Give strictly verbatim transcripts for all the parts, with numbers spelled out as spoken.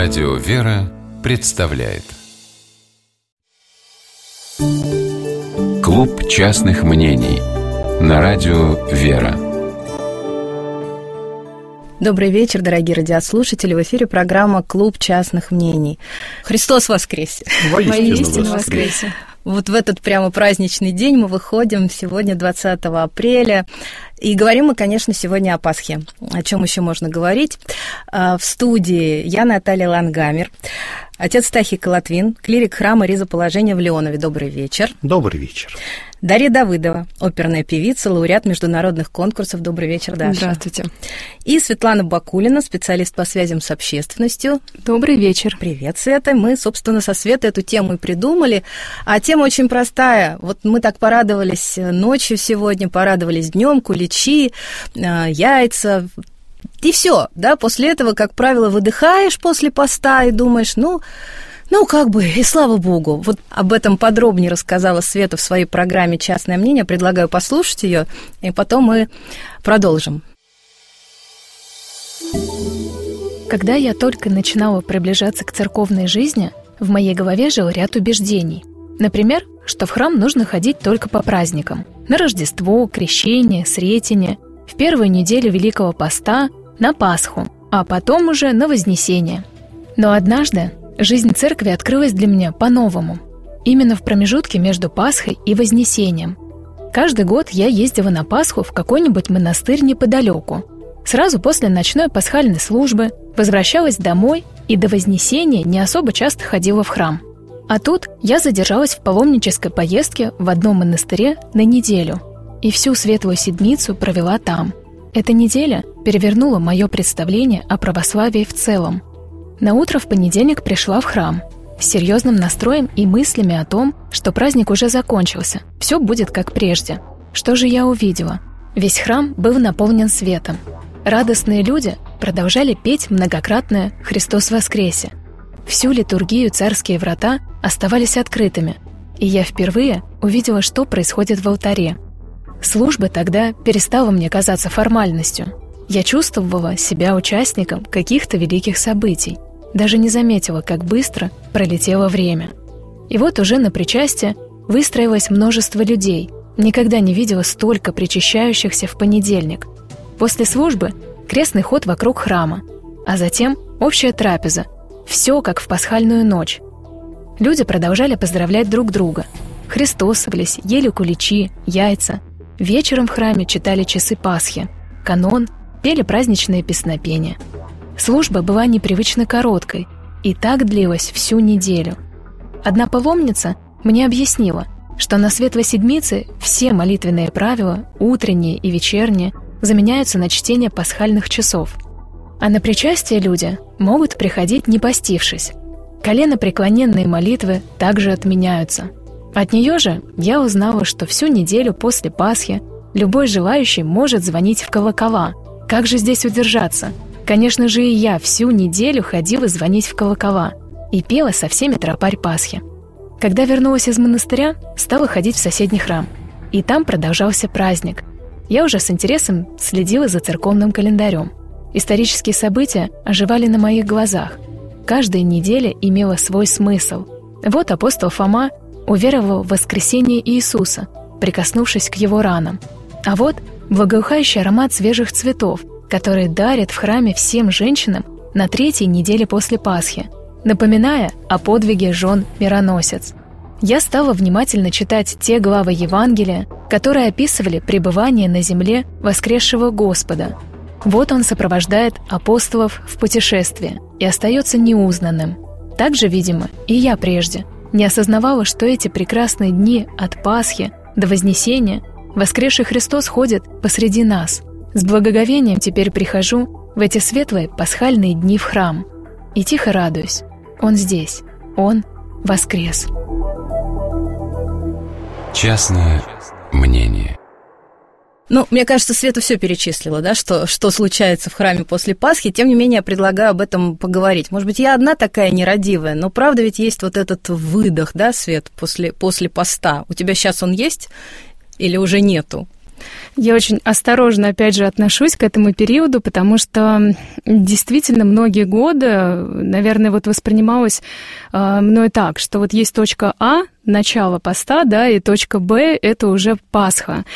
Радио «Вера» представляет Клуб частных мнений на радио «Вера». Добрый вечер, дорогие радиослушатели. В эфире программа «Клуб частных мнений». Христос воскресе! Воистину воскресе! Вот в этот прямо праздничный день мы выходим сегодня, двадцатого апреля, и говорим мы, конечно, сегодня о Пасхе. О чем еще можно говорить? В студии я, Наталья Лангамер, отец Стахий Колотвин, клирик храма Ризоположения в Леонове. Добрый вечер. Добрый вечер. Дарья Давыдова, оперная певица, лауреат международных конкурсов. Добрый вечер, Даша. Здравствуйте. И Светлана Бакулина, специалист по связям с общественностью. Добрый вечер. Привет, Света. Мы, собственно, со Светой эту тему и придумали. А тема очень простая. Вот мы так порадовались ночью сегодня, порадовались днем, куличи, яйца. И все, да, после этого, как правило, выдыхаешь после поста и думаешь, ну... Ну, как бы, и слава богу. Вот об этом подробнее рассказала Света в своей программе «Частное мнение». Предлагаю послушать ее, и потом мы продолжим. Когда я только начинала приближаться к церковной жизни, в моей голове жил ряд убеждений. Например, что в храм нужно ходить только по праздникам. На Рождество, Крещение, Сретение, в первую неделю Великого Поста, на Пасху, а потом уже на Вознесение. Но однажды жизнь церкви открылась для меня по-новому. Именно в промежутке между Пасхой и Вознесением. Каждый год я ездила на Пасху в какой-нибудь монастырь неподалеку. Сразу после ночной пасхальной службы возвращалась домой и до Вознесения не особо часто ходила в храм. А тут я задержалась в паломнической поездке в одном монастыре на неделю и всю Светлую Седмицу провела там. Эта неделя перевернула мое представление о православии в целом. Наутро в понедельник пришла в храм с серьезным настроем и мыслями о том, что праздник уже закончился, все будет как прежде. Что же я увидела? Весь храм был наполнен светом. Радостные люди продолжали петь многократное «Христос воскресе». Всю литургию царские врата оставались открытыми, и я впервые увидела, что происходит в алтаре. Служба тогда перестала мне казаться формальностью. Я чувствовала себя участником каких-то великих событий, даже не заметила, как быстро пролетело время. И вот уже на причастие выстроилось множество людей, никогда не видела столько причащающихся в понедельник. После службы крестный ход вокруг храма, а затем общая трапеза, все как в пасхальную ночь. Люди продолжали поздравлять друг друга, христосовались, ели куличи, яйца, вечером в храме читали часы Пасхи, канон, пели праздничные песнопения. Служба была непривычно короткой, и так длилась всю неделю. Одна паломница мне объяснила, что на Светлой Седмице все молитвенные правила, утренние и вечерние, заменяются на чтение пасхальных часов. А на причастие люди могут приходить не постившись. Коленопреклоненные молитвы также отменяются. От нее же я узнала, что всю неделю после Пасхи любой желающий может звонить в колокола. Как же здесь удержаться? Конечно же, и я всю неделю ходила звонить в колокола и пела со всеми тропарь Пасхи. Когда вернулась из монастыря, стала ходить в соседний храм, и там продолжался праздник. Я уже с интересом следила за церковным календарем. Исторические события оживали на моих глазах. Каждая неделя имела свой смысл. Вот апостол Фома уверовал в воскресение Иисуса, прикоснувшись к его ранам. А вот благоухающий аромат свежих цветов, которые дарят в храме всем женщинам на третьей неделе после Пасхи, напоминая о подвиге жен мироносец. Я стала внимательно читать те главы Евангелия, которые описывали пребывание на земле воскресшего Господа. Вот он сопровождает апостолов в путешествии и остается неузнанным. Так же, видимо, и я прежде не осознавала, что эти прекрасные дни от Пасхи до Вознесения воскресший Христос ходит посреди нас. С благоговением теперь прихожу в эти светлые пасхальные дни в храм и тихо радуюсь. Он здесь, Он воскрес. Частное мнение. Ну, мне кажется, Света все перечислила, да, что, что случается в храме после Пасхи. Тем не менее, я предлагаю об этом поговорить. Может быть, я одна такая нерадивая, но правда ведь есть вот этот выдох, да, Свет, после, после поста. У тебя сейчас он есть или уже нету? Я очень осторожно, опять же, отношусь к этому периоду, потому что действительно многие годы, наверное, вот воспринималось э, мной так, что вот есть точка А, начало поста, да, и точка Б — это уже Пасха.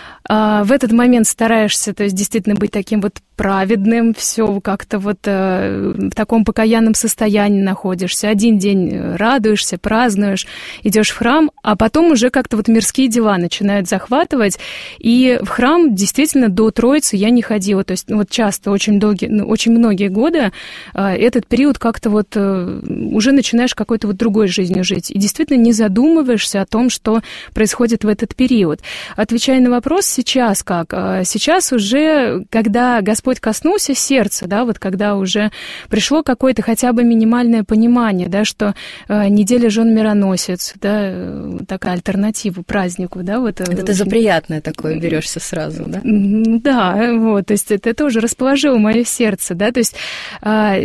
А в этот момент стараешься, то есть действительно быть таким вот праведным, все как-то вот э, в таком покаянном состоянии находишься. Один день радуешься, празднуешь, идешь в храм, а потом уже как-то вот мирские дела начинают захватывать. И в храм действительно до Троицы я не ходила. То есть ну, вот часто, очень, долгие, ну, очень многие годы э, этот период как-то вот э, уже начинаешь какой-то вот другой жизнью жить. И действительно не задумываешься о том, что происходит в этот период. Отвечая на вопрос, сейчас как? Сейчас уже, когда Господь коснулся сердца, да, вот когда уже пришло какое-то хотя бы минимальное понимание, да, что э, неделя жен-мироносец, да, э, такая альтернатива празднику, да, вот. Это ты за приятное такое берешься сразу, да? Да, вот, то есть это тоже расположило мое сердце, да, то есть э,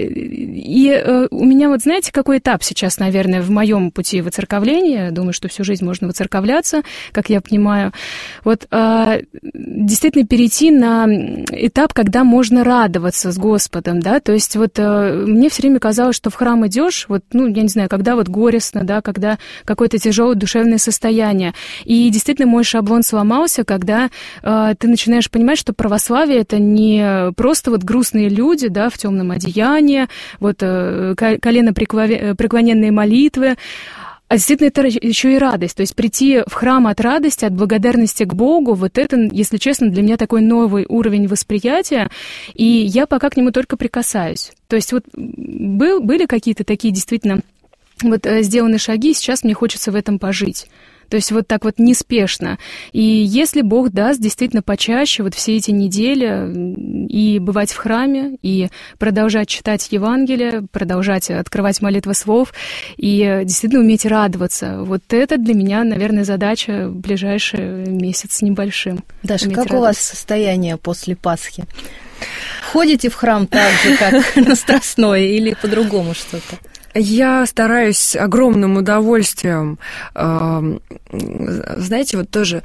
и э, у меня вот, знаете, какой этап сейчас, наверное, в моем пути воцерковления, думаю, что всю жизнь можно воцерковляться, как я понимаю, вот э, действительно перейти на этап, когда можно радоваться с Господом, да, то есть вот э, мне все время казалось, что в храм идешь, вот, ну, я не знаю, когда вот горестно, да, когда какое-то тяжелое душевное состояние, и действительно мой шаблон сломался, когда э, ты начинаешь понимать, что православие — это не просто вот грустные люди, да, в темном одеянии, вот э, коленопреклоненные молитвы, а действительно, это еще и радость. То есть прийти в храм от радости, от благодарности к Богу, вот это, если честно, для меня такой новый уровень восприятия, и я пока к нему только прикасаюсь. То есть вот был, были какие-то такие действительно вот сделаны шаги, сейчас мне хочется в этом пожить. То есть вот так вот неспешно. И если Бог даст действительно почаще вот все эти недели и бывать в храме, и продолжать читать Евангелие, продолжать открывать молитвы слов, и действительно уметь радоваться. Вот это для меня, наверное, задача в ближайший месяц с небольшим. Даша, как радоваться. У вас состояние после Пасхи? Ходите в храм так же, как на Страстное, или по-другому что-то? Я стараюсь огромным удовольствием, знаете, вот тоже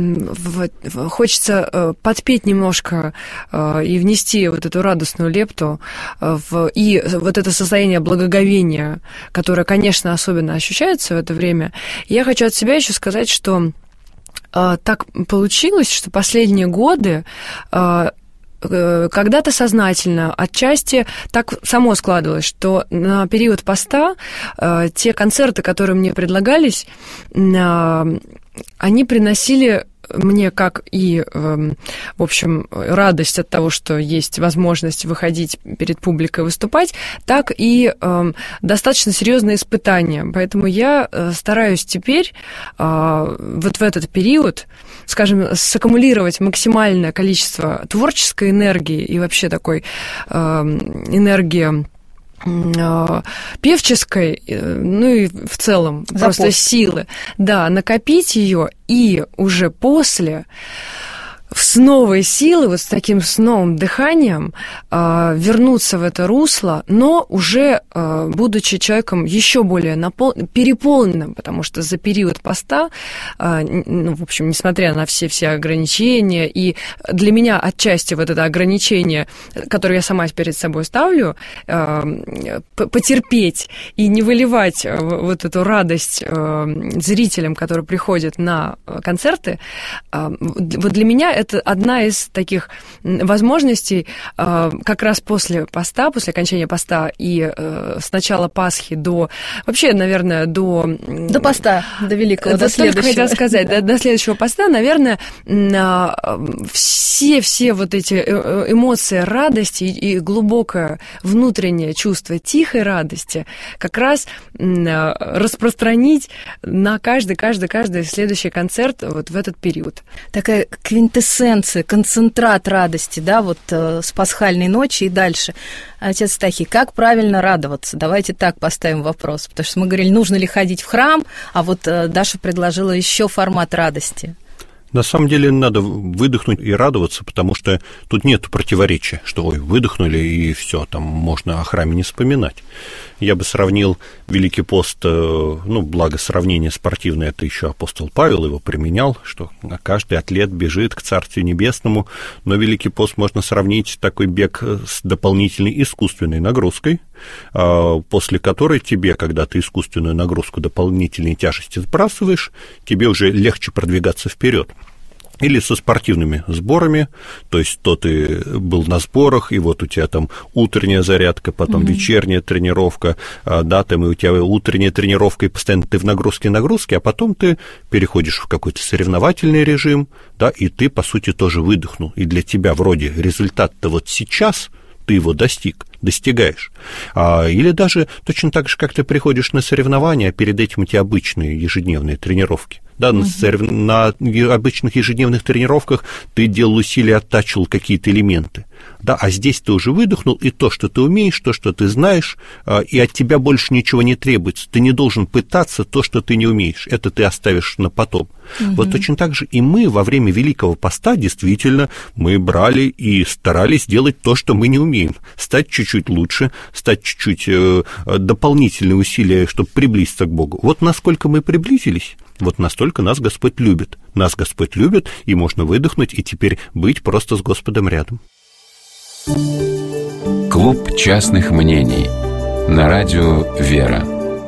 хочется подпеть немножко и внести вот эту радостную лепту в, и вот это состояние благоговения, которое, конечно, особенно ощущается в это время. Я хочу от себя еще сказать, что так получилось, что последние годы когда-то сознательно, отчасти так само складывалось, что на период поста э, те концерты, которые мне предлагались, э, они приносили мне как и, в общем, радость от того, что есть возможность выходить перед публикой выступать, так и э, достаточно серьезные испытания. Поэтому я стараюсь теперь э, вот в этот период, скажем, саккумулировать максимальное количество творческой энергии и вообще такой э, энергии певческой, ну и в целом За просто пост. Силы, да, накопить ее и уже после с новой силой, вот с таким с новым дыханием э, вернуться в это русло, но уже э, будучи человеком еще более напол... переполненным, потому что за период поста, э, ну, в общем, несмотря на все-все ограничения, и для меня отчасти вот это ограничение, которое я сама перед собой ставлю, э, потерпеть и не выливать вот эту радость э, зрителям, которые приходят на концерты, э, вот для меня это одна из таких возможностей как раз после поста, после окончания поста и с начала Пасхи до, вообще, наверное, до... До поста, до великого, до, до следующего. Хотела сказать, да. до, до следующего поста, наверное, все-все вот эти эмоции радости и глубокое внутреннее чувство тихой радости как раз распространить на каждый, каждый, каждый следующий концерт вот в этот период. Такая квинтэссенция, концентрат радости, да, вот э, с пасхальной ночи и дальше. Отец Стахий, как правильно радоваться? Давайте так поставим вопрос, потому что мы говорили, нужно ли ходить в храм, а вот э, Даша предложила еще формат радости. На самом деле надо выдохнуть и радоваться, потому что тут нет противоречия, что ой, выдохнули и все, там можно о храме не вспоминать. Я бы сравнил Великий пост, ну, благо сравнение спортивное, это еще апостол Павел его применял, что каждый атлет бежит к Царствию Небесному, но Великий пост можно сравнить такой бег с дополнительной искусственной нагрузкой, после которой тебе, когда ты искусственную нагрузку дополнительной тяжести сбрасываешь, тебе уже легче продвигаться вперед. Или со спортивными сборами, то есть то ты был на сборах, и вот у тебя там утренняя зарядка, потом mm-hmm. вечерняя тренировка, да, там и у тебя утренняя тренировка, и постоянно ты в нагрузке-нагрузке, а потом ты переходишь в какой-то соревновательный режим, да, и ты, по сути, тоже выдохнул. И для тебя вроде результат-то вот сейчас ты его достиг, достигаешь. А, или даже точно так же, как ты приходишь на соревнования, а перед этим у тебя обычные ежедневные тренировки. Да, uh-huh. на, на обычных ежедневных тренировках ты делал усилия, оттачивал какие-то элементы. Да, а здесь ты уже выдохнул, и то, что ты умеешь, то, что ты знаешь, и от тебя больше ничего не требуется. Ты не должен пытаться то, что ты не умеешь. Это ты оставишь на потом. Uh-huh. Вот точно так же и мы во время Великого Поста действительно мы брали и старались делать то, что мы не умеем. Стать чуть-чуть лучше, стать чуть-чуть э, дополнительные усилия, чтобы приблизиться к Богу. Вот насколько мы приблизились, вот настолько нас Господь любит. Нас Господь любит, и можно выдохнуть, и теперь быть просто с Господом рядом. Клуб частных мнений на радио «Вера».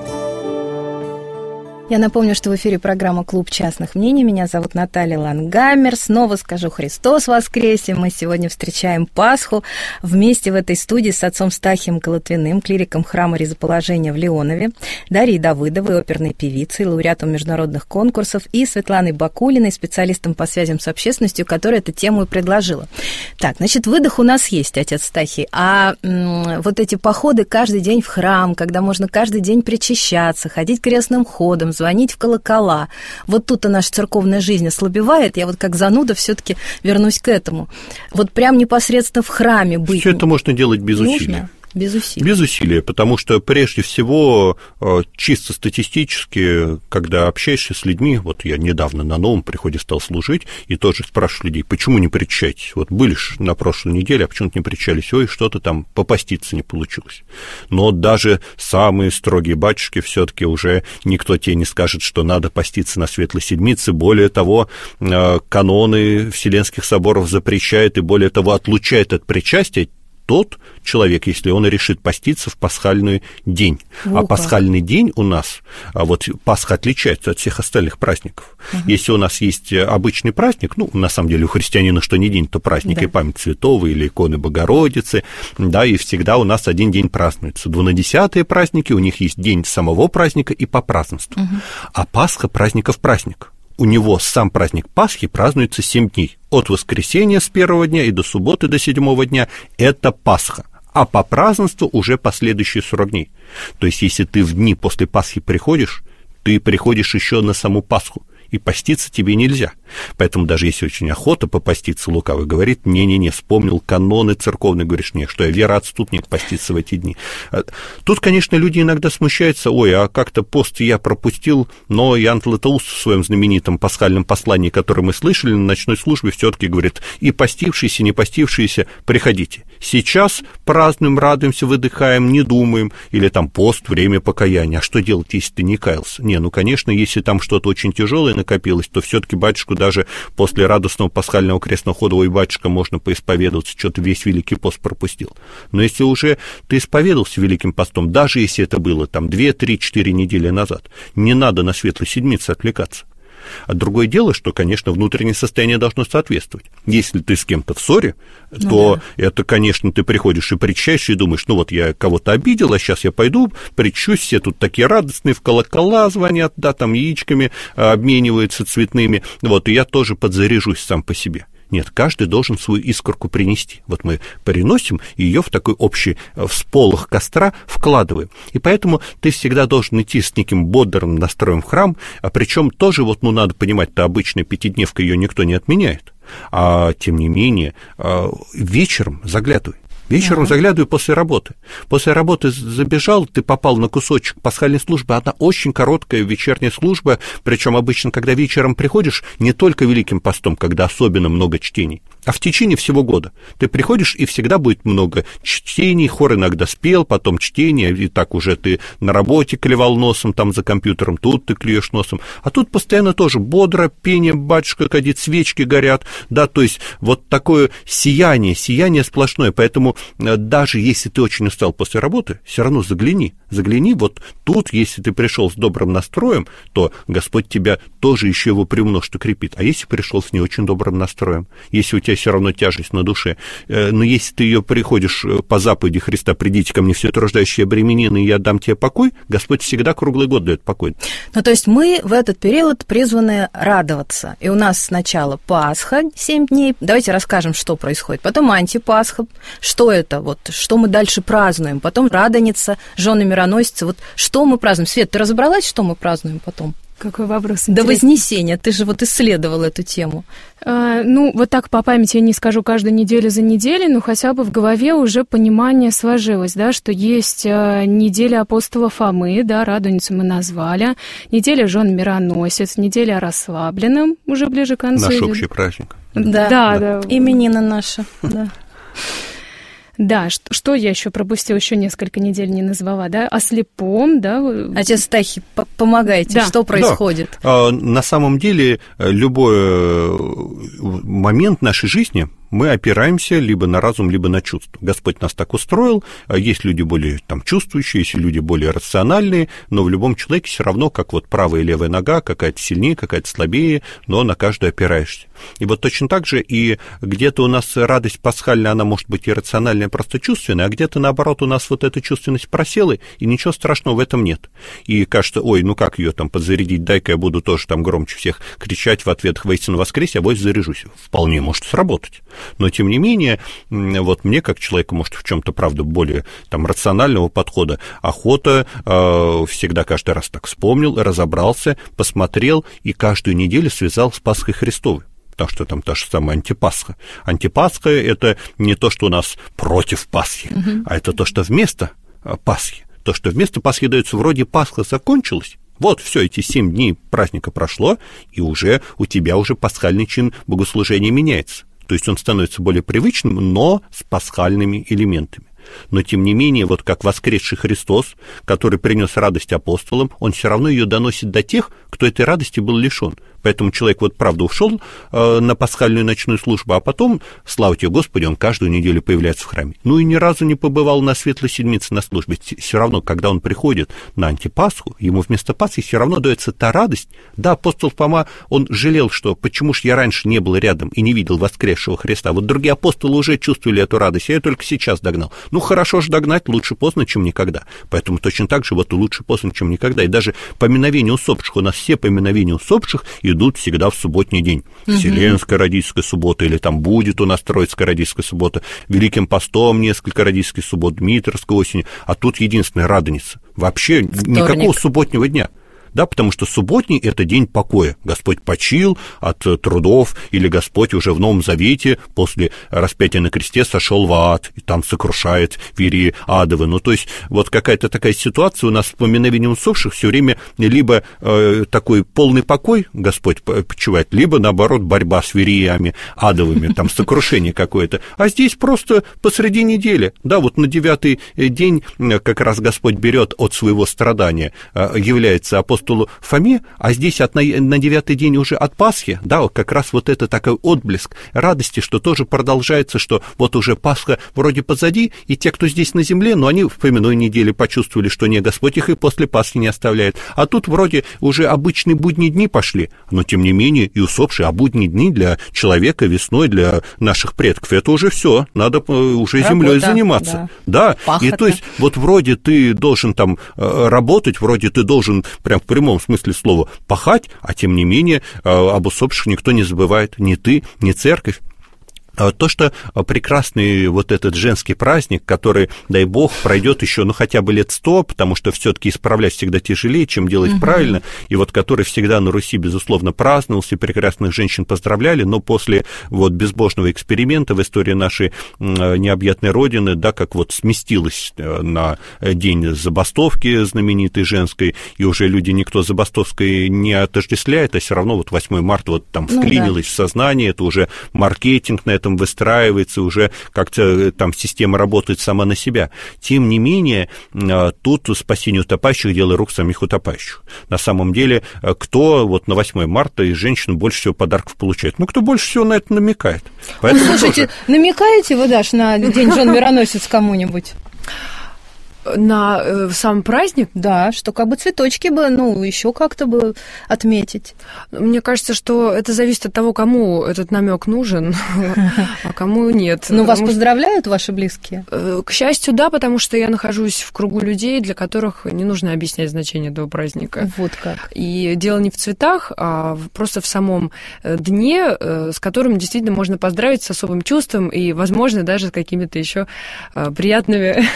Я напомню, что в эфире программа «Клуб частных мнений». Меня зовут Наталья Лангаммер. Снова скажу «Христос воскресе». Мы сегодня встречаем Пасху вместе в этой студии с отцом Стахием Колотвиным, клириком храма Ризоположения в Леонове, Дарьей Давыдовой, оперной певицей, лауреатом международных конкурсов, и Светланой Бакулиной, специалистом по связям с общественностью, которая эту тему и предложила. Так, значит, выдох у нас есть, отец Стахий, а м- вот эти походы каждый день в храм, когда можно каждый день причащаться, ходить крестным ходом, звонить в колокола. Вот тут-то наша церковная жизнь ослабевает. Я вот как зануда все-таки вернусь к этому. Вот прям непосредственно в храме быть. Все это можно делать без нужно? усилий. Без усилий. Без усилий, потому что прежде всего, чисто статистически, когда общаешься с людьми, вот я недавно на новом приходе стал служить, и тоже спрашиваю людей, почему не причащаетесь? Вот были же на прошлой неделе, а почему-то не причащались? Ой, что-то там попаститься не получилось. Но даже самые строгие батюшки все-таки уже никто тебе не скажет, что надо поститься на Светлой Седмице. Более того, каноны Вселенских соборов запрещают и, более того, отлучают от причастия тот человек, если он решит поститься в пасхальный день. О, а пасхальный день у нас, а вот Пасха отличается от всех остальных праздников. Угу. Если у нас есть обычный праздник, ну, на самом деле у христианина что ни день, то праздник, да. И память святого, или иконы Богородицы, да, и всегда у нас один день празднуется. Двунадесятые праздники, у них есть день самого праздника и по празднеству. Угу. А Пасха праздников праздник. У него сам праздник Пасхи празднуется семь дней. От воскресенья с первого дня и до субботы до седьмого дня – это Пасха. А по празднеству уже последующие сорок дней. То есть, если ты в дни после Пасхи приходишь, ты приходишь еще на саму Пасху. И поститься тебе нельзя. Поэтому даже если очень охота попаститься, лукавый говорит, не-не-не, вспомнил каноны церковные, говоришь, не, что я вероотступник, поститься в эти дни. Тут, конечно, люди иногда смущаются, ой, а как-то пост я пропустил, но Иоанн Златоуст в своем знаменитом пасхальном послании, которое мы слышали на ночной службе, все-таки говорит, и постившиеся, и не постившиеся, приходите. Сейчас празднуем, радуемся, выдыхаем, не думаем, или там пост, время покаяния. А что делать, если ты не каялся? Не, ну, конечно, если там что-то очень тяжелое накопилось, то все-таки батюшку даже после радостного пасхального крестного хода, ой, батюшка, можно поисповедоваться, что-то весь Великий пост пропустил. Но если уже ты исповедовался Великим постом, даже если это было там две, три, четыре недели назад, не надо на Светлой Седмице отвлекаться. А другое дело, что, конечно, внутреннее состояние должно соответствовать. Если ты с кем-то в ссоре, ну, то да. Это, конечно, ты приходишь и причащаешься, и думаешь, ну вот я кого-то обидел, а сейчас я пойду, причусь, все тут такие радостные, в колокола звонят, да, там яичками обмениваются цветными, вот, и я тоже подзаряжусь сам по себе. Нет, каждый должен свою искорку принести. Вот мы приносим и ее в такой общий всполох костра вкладываем. И поэтому ты всегда должен идти с неким бодрым настроем в храм, а причем тоже, вот, ну, надо понимать, то обычная пятидневка ее никто не отменяет. А тем не менее, вечером заглядывай. Вечером Ага. заглядываю после работы. После работы забежал, ты попал на кусочек пасхальной службы. Она очень короткая вечерняя служба, причем обычно, когда вечером приходишь, не только Великим постом, когда особенно много чтений, а в течение всего года. Ты приходишь, и всегда будет много чтений, хор иногда спел, потом чтение, и так уже ты на работе клевал носом, там за компьютером, тут ты клюешь носом. А тут постоянно тоже бодро, пение, батюшка кадит, свечки горят, да, то есть вот такое сияние, сияние сплошное, поэтому даже если ты очень устал после работы, все равно загляни, загляни, вот тут, если ты пришел с добрым настроем, то Господь тебя тоже еще его приумножит и крепит. А если пришел с не очень добрым настроем, если у тебя все равно тяжесть на душе, но если ты ее приходишь по заповеди Христа, придите ко мне все труждающие обремененные, и я дам тебе покой, Господь всегда круглый год дает покой. Ну, то есть мы в этот период призваны радоваться. И у нас сначала Пасха, семь дней. Давайте расскажем, что происходит. Потом антипасха. Что это? Вот, что мы дальше празднуем? Потом Радоница, жены мироносицы. Вот что мы празднуем? Свет, ты разобралась, что мы празднуем потом? Какой вопрос? До Вознесения. Ты же вот исследовала эту тему. А, ну, вот так по памяти я не скажу каждую неделю за неделей, но хотя бы в голове уже понимание сложилось, да, что есть а, неделя апостола Фомы, да, Радоницу мы назвали, неделя жен мироносец, неделя расслабленным, уже ближе к концу. Наш идет. общий праздник. Да, да, да. Именины наши, да. Да, что, что я еще пропустила, еще несколько недель не назвала, да, о слепом, да. Отец Стахий, помогайте, Да. что происходит? Да. На самом деле любой момент нашей жизни мы опираемся либо на разум, либо на чувство. Господь нас так устроил, есть люди более там, чувствующие, есть люди более рациональные, но в любом человеке все равно, как вот правая и левая нога, какая-то сильнее, какая-то слабее, но на каждую опираешься. И вот точно так же и где-то у нас радость пасхальная, она может быть и рациональная, просто чувственная, а где-то, наоборот, у нас вот эта чувственность просела, и ничего страшного в этом нет. И кажется, ой, ну как ее там подзарядить, дай-ка я буду тоже там громче всех кричать в ответ «Воистину воскресе», а вось заряжусь. Вполне может сработать. Но, тем не менее, вот мне, как человеку, может, в чем-то, правда, более там, рационального подхода, охота э, всегда каждый раз так вспомнил, разобрался, посмотрел и каждую неделю связал с Пасхой Христовой. Потому что там та же самая антипасха. Антипасха – это не то, что у нас против Пасхи, угу. а это то, что вместо Пасхи. То, что вместо Пасхи дается, вроде Пасха закончилась, вот все, эти семь дней праздника прошло, и уже у тебя уже пасхальный чин богослужения меняется. То есть он становится более привычным, но с пасхальными элементами. Но, тем не менее, вот как воскресший Христос, который принес радость апостолам, он все равно ее доносит до тех, кто этой радости был лишен. Поэтому человек вот правда ушел э, на пасхальную ночную службу, а потом, слава тебе, Господи, он каждую неделю появляется в храме. Ну и ни разу не побывал на Светлой Седмице на службе. Все равно, когда он приходит на антипасху, ему вместо Пасхи все равно дается та радость. Да, апостол Фома, он жалел, что почему ж я раньше не был рядом и не видел воскресшего Христа. Вот другие апостолы уже чувствовали эту радость, я ее только сейчас догнал. Ну, хорошо же догнать, лучше поздно, чем никогда. Поэтому точно так же вот и лучше поздно, чем никогда. И даже поминовение усопших, у нас все поминовения усопших идут всегда в субботний день. Угу. Вселенская родительская суббота, или там будет у нас Троицкая родительская суббота, Великим постом несколько родительских суббот, Дмитровской осенью, а тут единственная Радоница. Вообще Вторник. Никакого субботнего дня. Да, потому что субботний – это день покоя. Господь почил от трудов, или Господь уже в Новом Завете после распятия на кресте сошел в ад, и там сокрушает вирии адовы. Ну, то есть, вот какая-то такая ситуация у нас в поминовении усопших все время либо э, такой полный покой Господь почивает, либо, наоборот, борьба с вириями адовыми, там сокрушение какое-то. А здесь просто посреди недели, да, вот на девятый день как раз Господь берет от своего страдания, является апостолом Фоме, а здесь от, на, на девятый день уже от Пасхи, да, вот как раз вот это такой отблеск радости, что тоже продолжается, что вот уже Пасха вроде позади, и те, кто здесь на земле, но они в поминой неделе почувствовали, что не, Господь их и после Пасхи не оставляет. А тут вроде уже обычные будние дни пошли, но тем не менее и усопшие, а будние дни для человека весной, для наших предков, это уже все, надо уже Работа, землей заниматься. Да, да. И то есть вот вроде ты должен там работать, вроде ты должен прям в прямом смысле слова пахать, а тем не менее об усопших никто не забывает, ни ты, ни церковь. то, что прекрасный вот этот женский праздник, который, дай бог, пройдет еще, ну, хотя бы лет сто, потому что все-таки исправлять всегда тяжелее, чем делать угу. правильно, и вот который всегда на Руси, безусловно, праздновался, прекрасных женщин поздравляли, но после вот безбожного эксперимента в истории нашей необъятной Родины, да, как вот сместилось на день забастовки знаменитой женской, и уже люди никто забастовской не отождествляет, а все равно вот восьмое марта вот там вклинилось ну, да. в сознание, это уже маркетинг на это выстраивается, уже как-то там система работает сама на себя. Тем не менее, тут спасение утопающих – дело рук самих утопающих. На самом деле, кто вот на восьмое марта из женщин больше всего подарков получает? Ну, кто больше всего на это намекает. Поэтому ну, слушайте, тоже... намекаете вы, Даш, на День жен-мироносец кому-нибудь? На э, сам праздник? Да, что как бы цветочки бы, ну, еще как-то бы отметить. Мне кажется, что это зависит от того, кому этот намек нужен, а кому нет. Ну, вас поздравляют ваши близкие? К счастью, да, потому что я нахожусь в кругу людей, для которых не нужно объяснять значение этого праздника. Вот как. И дело не в цветах, а просто в самом дне, с которым действительно можно поздравить с особым чувством и, возможно, даже с какими-то еще приятными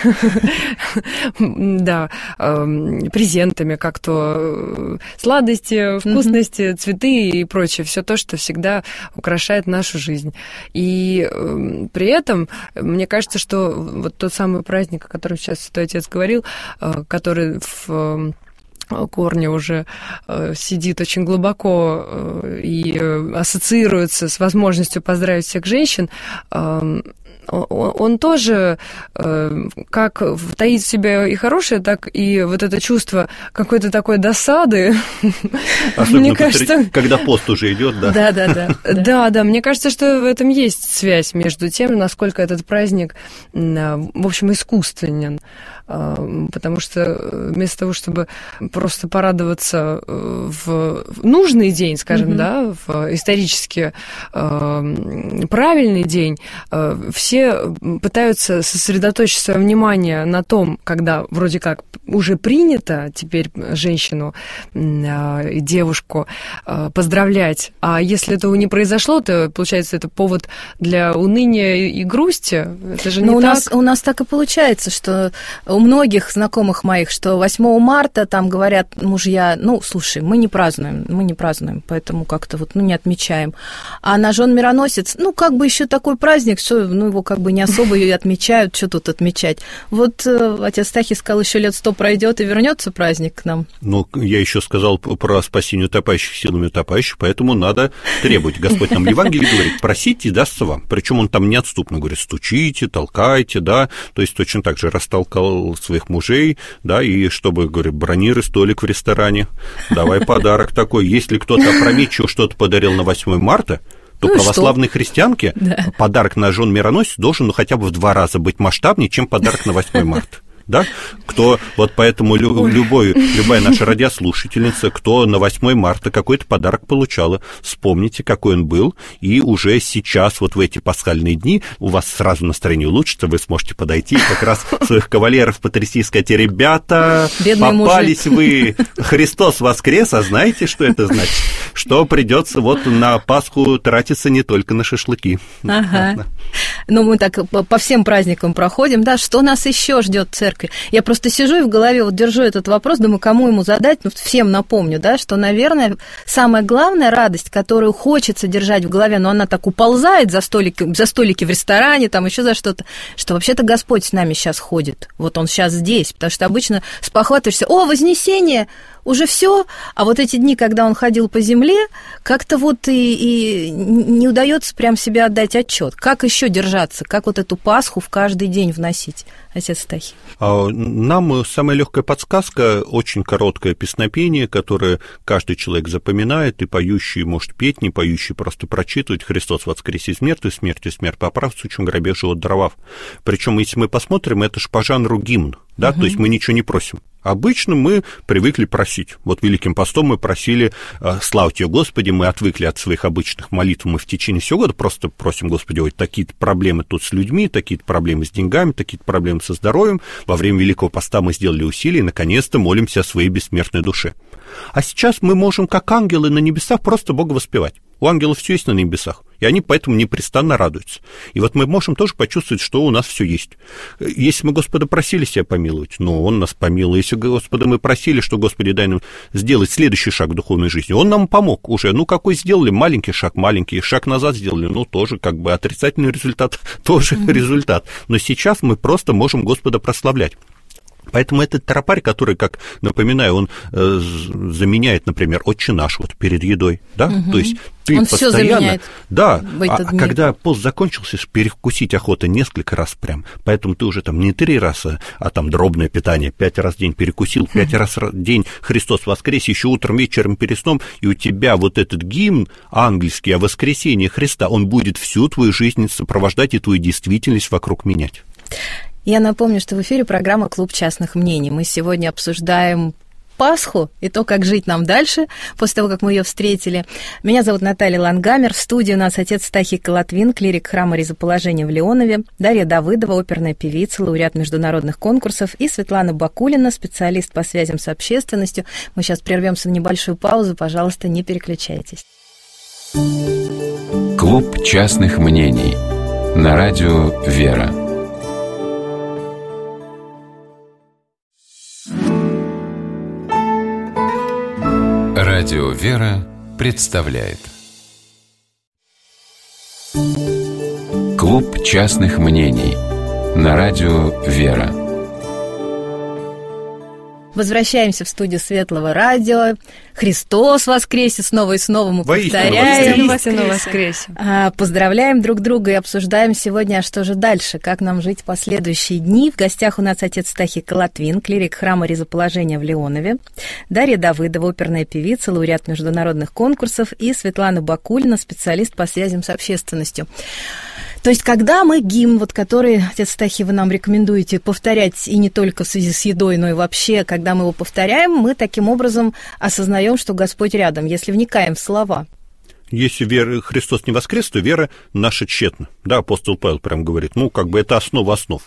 да, презентами, как то сладости, вкусности, mm-hmm. цветы и прочее. Все то, что всегда украшает нашу жизнь. И при этом, мне кажется, что вот тот самый праздник, о котором сейчас Святой Отец говорил, который в корне уже сидит очень глубоко и ассоциируется с возможностью поздравить всех женщин, он тоже как таит в себе и хорошее, так и вот это чувство какой-то такой досады. Особенно мне кажется, когда пост уже идет, да? Да, да, да. Да, да. Мне кажется, что в этом есть связь между тем, насколько этот праздник, в общем, искусственен. Потому что вместо того, чтобы просто порадоваться в нужный день, скажем, mm-hmm. да, в исторически правильный день, все пытаются сосредоточить свое внимание на том, когда вроде как уже принято теперь женщину и девушку поздравлять, а если этого не произошло, то, получается, это повод для уныния и грусти. Это же не Но так. У нас, у нас так и получается, что у многих знакомых моих, что восьмого марта там говорят мужья, ну, слушай, мы не празднуем, мы не празднуем, поэтому как-то вот, ну, не отмечаем. А на жен-мироносец, ну, как бы еще такой праздник, что, ну, его как бы не особо и отмечают, что тут отмечать. Вот э, отец Стахий сказал, еще лет сто пройдет и вернется праздник к нам. Ну, я еще сказал про спасение утопающих силами утопающих, поэтому надо требовать. Господь нам в Евангелии говорит, просите, и дастся вам. Причем он там неотступно говорит, стучите, толкайте, да, то есть точно так же растолкал своих мужей, да, и чтобы, говорит, бронируй столик в ресторане, давай подарок такой. Если кто-то опрометчиво что-то подарил на восьмое марта, то ну православной христианке да. подарок на жен-мироносец должен ну, хотя бы в два раза быть масштабнее, чем подарок на восьмое марта. Да? Кто, вот поэтому лю, любой, любая наша радиослушательница, кто на восьмое марта какой-то подарок получала, вспомните, какой он был, и уже сейчас, вот в эти пасхальные дни, у вас сразу настроение улучшится, вы сможете подойти и как раз своих кавалеров потрясти и сказать, ребята, бедные попались мужи. Вы, Христос воскрес, а знаете, что это значит? Что придется вот на Пасху тратиться не только на шашлыки. Ага. Ну, мы так по всем праздникам проходим, да, что нас еще ждет церковь? Я просто сижу и в голове вот держу этот вопрос, думаю, кому ему задать, ну, всем напомню, да, что, наверное, самая главная радость, которую хочется держать в голове, но она так уползает за столики, за столики в ресторане, там еще за что-то, что вообще-то Господь с нами сейчас ходит, вот Он сейчас здесь, потому что обычно спохватываешься, о, Вознесение, уже все, а вот эти дни, когда он ходил по земле, как-то вот и, и не удается прям себе отдать отчет. Как еще держаться, как вот эту Пасху в каждый день вносить, отец Стахий? Нам самая легкая подсказка, очень короткое песнопение, которое каждый человек запоминает, и поющий может петь, не поющий просто прочитывать. Христос воскрес из мертвых, смертью смерть поправ, сучим гробе живот даровав. Причем, если мы посмотрим, это же по жанру гимн, да, угу. То есть мы ничего не просим. Обычно мы привыкли просить. Вот Великим постом мы просили «Слава Тебе, Господи», мы отвыкли от своих обычных молитв, мы в течение всего года просто просим, Господи, вот такие-то проблемы тут с людьми, такие-то проблемы с деньгами, такие-то проблемы со здоровьем. Во время Великого поста мы сделали усилия и, наконец-то, молимся о своей бессмертной душе. А сейчас мы можем, как ангелы на небесах, просто Бога воспевать. У ангелов все есть на небесах, и они поэтому непрестанно радуются. И вот мы можем тоже почувствовать, что у нас все есть. Если мы Господа просили себя помиловать, ну, Он нас помиловал. Если Господа мы просили, что, Господи, дай нам сделать следующий шаг в духовной жизни, Он нам помог уже. Ну, какой сделали? Маленький шаг, маленький. Шаг назад сделали, ну, тоже как бы отрицательный результат, тоже mm-hmm. результат. Но сейчас мы просто можем Господа прославлять. Поэтому этот тропарь, который, как напоминаю, он э, заменяет, например, «Отче наш» вот перед едой, да, угу. То есть ты он постоянно, всё заменяет, да, а, а когда пост закончился, перекусить охота несколько раз прям, поэтому ты уже там не три раза, а там дробное питание, пять раз в день перекусил, пять раз в день Христос воскрес, еще утром, вечером, перед сном, и у тебя вот этот гимн английский о воскресении Христа, он будет всю твою жизнь сопровождать и твою действительность вокруг менять. Я напомню, что в эфире программа «Клуб частных мнений». Мы сегодня обсуждаем Пасху и то, как жить нам дальше, после того, как мы ее встретили. Меня зовут Наталья Лангамер. В студии у нас отец Стахий Колотвин, клирик храма Ризоположения в Леонове, Дарья Давыдова, оперная певица, лауреат международных конкурсов, и Светлана Бакулина, специалист по связям с общественностью. Мы сейчас прервемся в небольшую паузу. Пожалуйста, не переключайтесь. Клуб частных мнений на радио «Вера». Радио «Вера» представляет Клуб частных мнений на радио «Вера». Возвращаемся в студию Светлого радио. Христос воскресе, снова и снова мы повторяем. Воистину воскресе. Поздравляем друг друга и обсуждаем сегодня, а что же дальше, как нам жить последующие дни. В гостях у нас отец Стахий Колотвин, клирик храма Ризоположения в Леонове, Дарья Давыдова, оперная певица, лауреат международных конкурсов, и Светлана Бакулина, специалист по связям с общественностью. То есть, когда мы гимн, вот, который, отец Стахий, вы нам рекомендуете повторять, и не только в связи с едой, но и вообще, когда мы его повторяем, мы таким образом осознаем, что Господь рядом, если вникаем в слова. Если вера, Христос не воскрес, то вера наша тщетна. Да, апостол Павел прям говорит, ну, как бы это основа основ.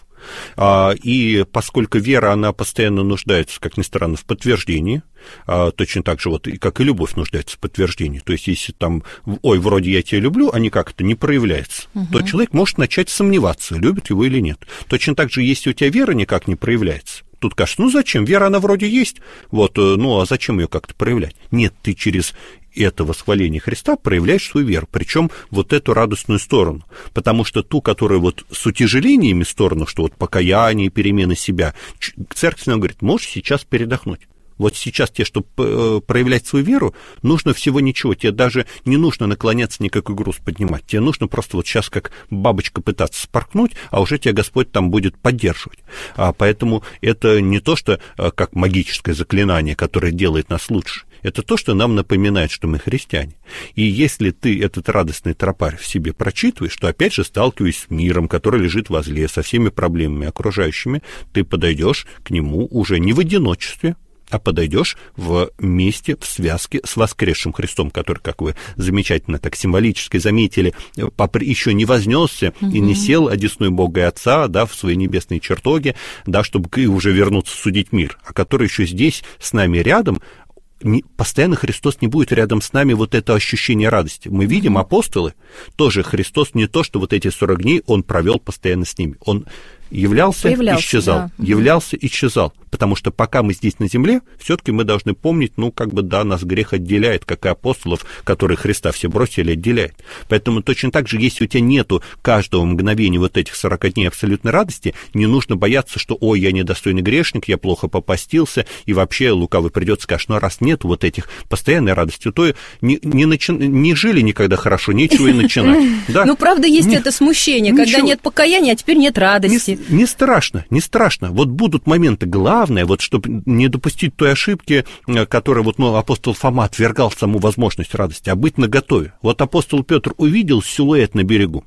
А, и поскольку вера, она постоянно нуждается, как ни странно, в подтверждении, а, точно так же, вот, как и любовь нуждается в подтверждении. То есть, если там, ой, вроде я тебя люблю, а никак это не проявляется, угу. то человек может начать сомневаться, любит его или нет. Точно так же, если у тебя вера никак не проявляется, тут кажется, ну зачем, вера, она вроде есть, вот, ну а зачем ее как-то проявлять? Нет, ты через это восхваление Христа проявляешь свою веру, причем вот эту радостную сторону, потому что ту, которая вот с утяжелениями сторону, что вот покаяние, перемена себя, церковь нам говорит, можешь сейчас передохнуть. Вот сейчас тебе, чтобы проявлять свою веру, нужно всего ничего. Тебе даже не нужно наклоняться, никакой груз поднимать. Тебе нужно просто вот сейчас как бабочка пытаться спорхнуть, а уже тебя Господь там будет поддерживать. А поэтому это не то, что как магическое заклинание, которое делает нас лучше. Это то, что нам напоминает, что мы христиане. И если ты этот радостный тропарь в себе прочитываешь, то опять же, сталкиваясь с миром, который лежит возле, со всеми проблемами окружающими, ты подойдешь к нему уже не в одиночестве, а подойдешь вместе, в связке с воскресшим Христом, который, как вы замечательно так символически заметили, еще не вознесся угу. и не сел одесную Бога и Отца, да, в свои небесные чертоги, да, чтобы уже вернуться судить мир, а который еще здесь с нами рядом. Постоянно Христос не будет рядом с нами, вот это ощущение радости. Мы видим, апостолы, тоже Христос не то, что вот эти сорок дней Он провел постоянно с ними. Он являлся, Появлялся, исчезал, да. являлся, исчезал. Потому что пока мы здесь на земле, все-таки мы должны помнить, ну, как бы, да, нас грех отделяет, как и апостолов, которые Христа все бросили, отделяет. Поэтому точно так же, если у тебя нету каждого мгновения вот этих сорока дней абсолютной радости, не нужно бояться, что, ой, я недостойный грешник, я плохо попастился, и вообще лукавый придет и скажет, ну, раз нет вот этих постоянной радости, то не, не, начи... не жили никогда хорошо, нечего и начинать. Ну, правда, есть это смущение, когда нет покаяния, а теперь нет радости. Не страшно, не страшно. Вот будут моменты, главное, вот чтобы не допустить той ошибки, которой вот, ну, апостол Фома отвергал саму возможность радости, а быть наготове. Вот апостол Петр увидел силуэт на берегу.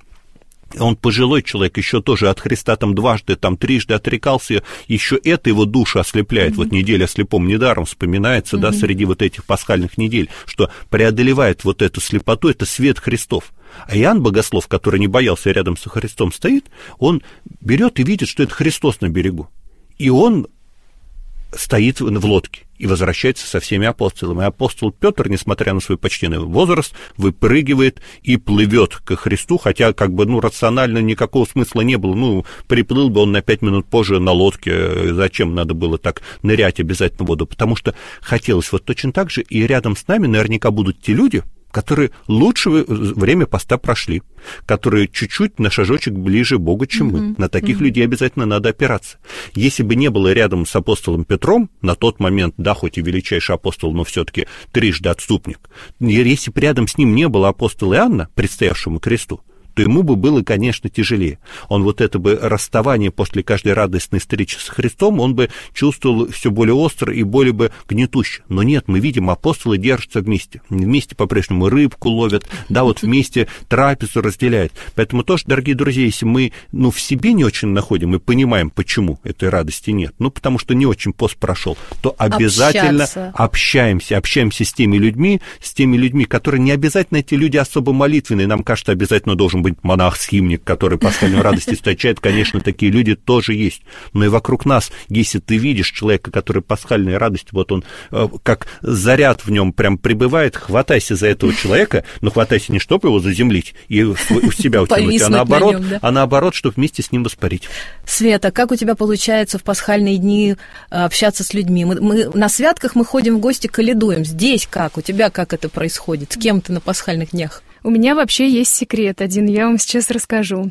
Он пожилой человек, еще тоже от Христа там дважды, там трижды отрекался, еще это его душу ослепляет. Mm-hmm. Вот неделя слепом недаром вспоминается, mm-hmm. да, среди вот этих пасхальных недель, что преодолевает вот эту слепоту, это свет Христов. А Иоанн Богослов, который не боялся, рядом со Христом стоит, он берет и видит, что это Христос на берегу. И он стоит в лодке. и возвращается со всеми апостолами. И апостол Петр, несмотря на свой почтенный возраст, выпрыгивает и плывет ко Христу, хотя как бы, ну, рационально никакого смысла не было. Ну, приплыл бы он на пять минут позже на лодке. Зачем надо было так нырять обязательно в воду? Потому что хотелось вот точно так же, и рядом с нами наверняка будут те люди, которые лучше время поста прошли, которые чуть-чуть на шажочек ближе Богу, чем мы. Mm-hmm. На таких mm-hmm. людей обязательно надо опираться. Если бы не было рядом с апостолом Петром, на тот момент, да, хоть и величайший апостол, но все-таки трижды отступник, если бы рядом с ним не было апостола Иоанна, предстоявшему кресту, то ему бы было, конечно, тяжелее. Он вот это бы расставание после каждой радостной встречи с Христом, он бы чувствовал все более остро и более бы гнетуще. Но нет, мы видим, апостолы держатся вместе. Вместе по-прежнему рыбку ловят, да, вот вместе трапезу разделяют. Поэтому тоже, дорогие друзья, если мы, ну, в себе не очень находим и понимаем, почему этой радости нет, ну, потому что не очень пост прошел, то обязательно общаться. общаемся, общаемся с теми людьми, с теми людьми, которые не обязательно эти люди особо молитвенные, нам кажется, обязательно должен быть монах-схимник, который пасхальную радость источает, конечно, такие люди тоже есть. Но и вокруг нас, если ты видишь человека, который пасхальная радость, вот он, как заряд в нем прям прибывает, хватайся за этого человека, но хватайся не чтобы его заземлить и у себя утянуть, а наоборот, на нем, да? а наоборот, чтобы вместе с ним воспарить. Света, как у тебя получается в пасхальные дни общаться с людьми? Мы, мы на святках мы ходим в гости, каледуем. Здесь как? У тебя как это происходит? С кем ты на пасхальных днях? У меня вообще есть секрет один, я вам сейчас расскажу.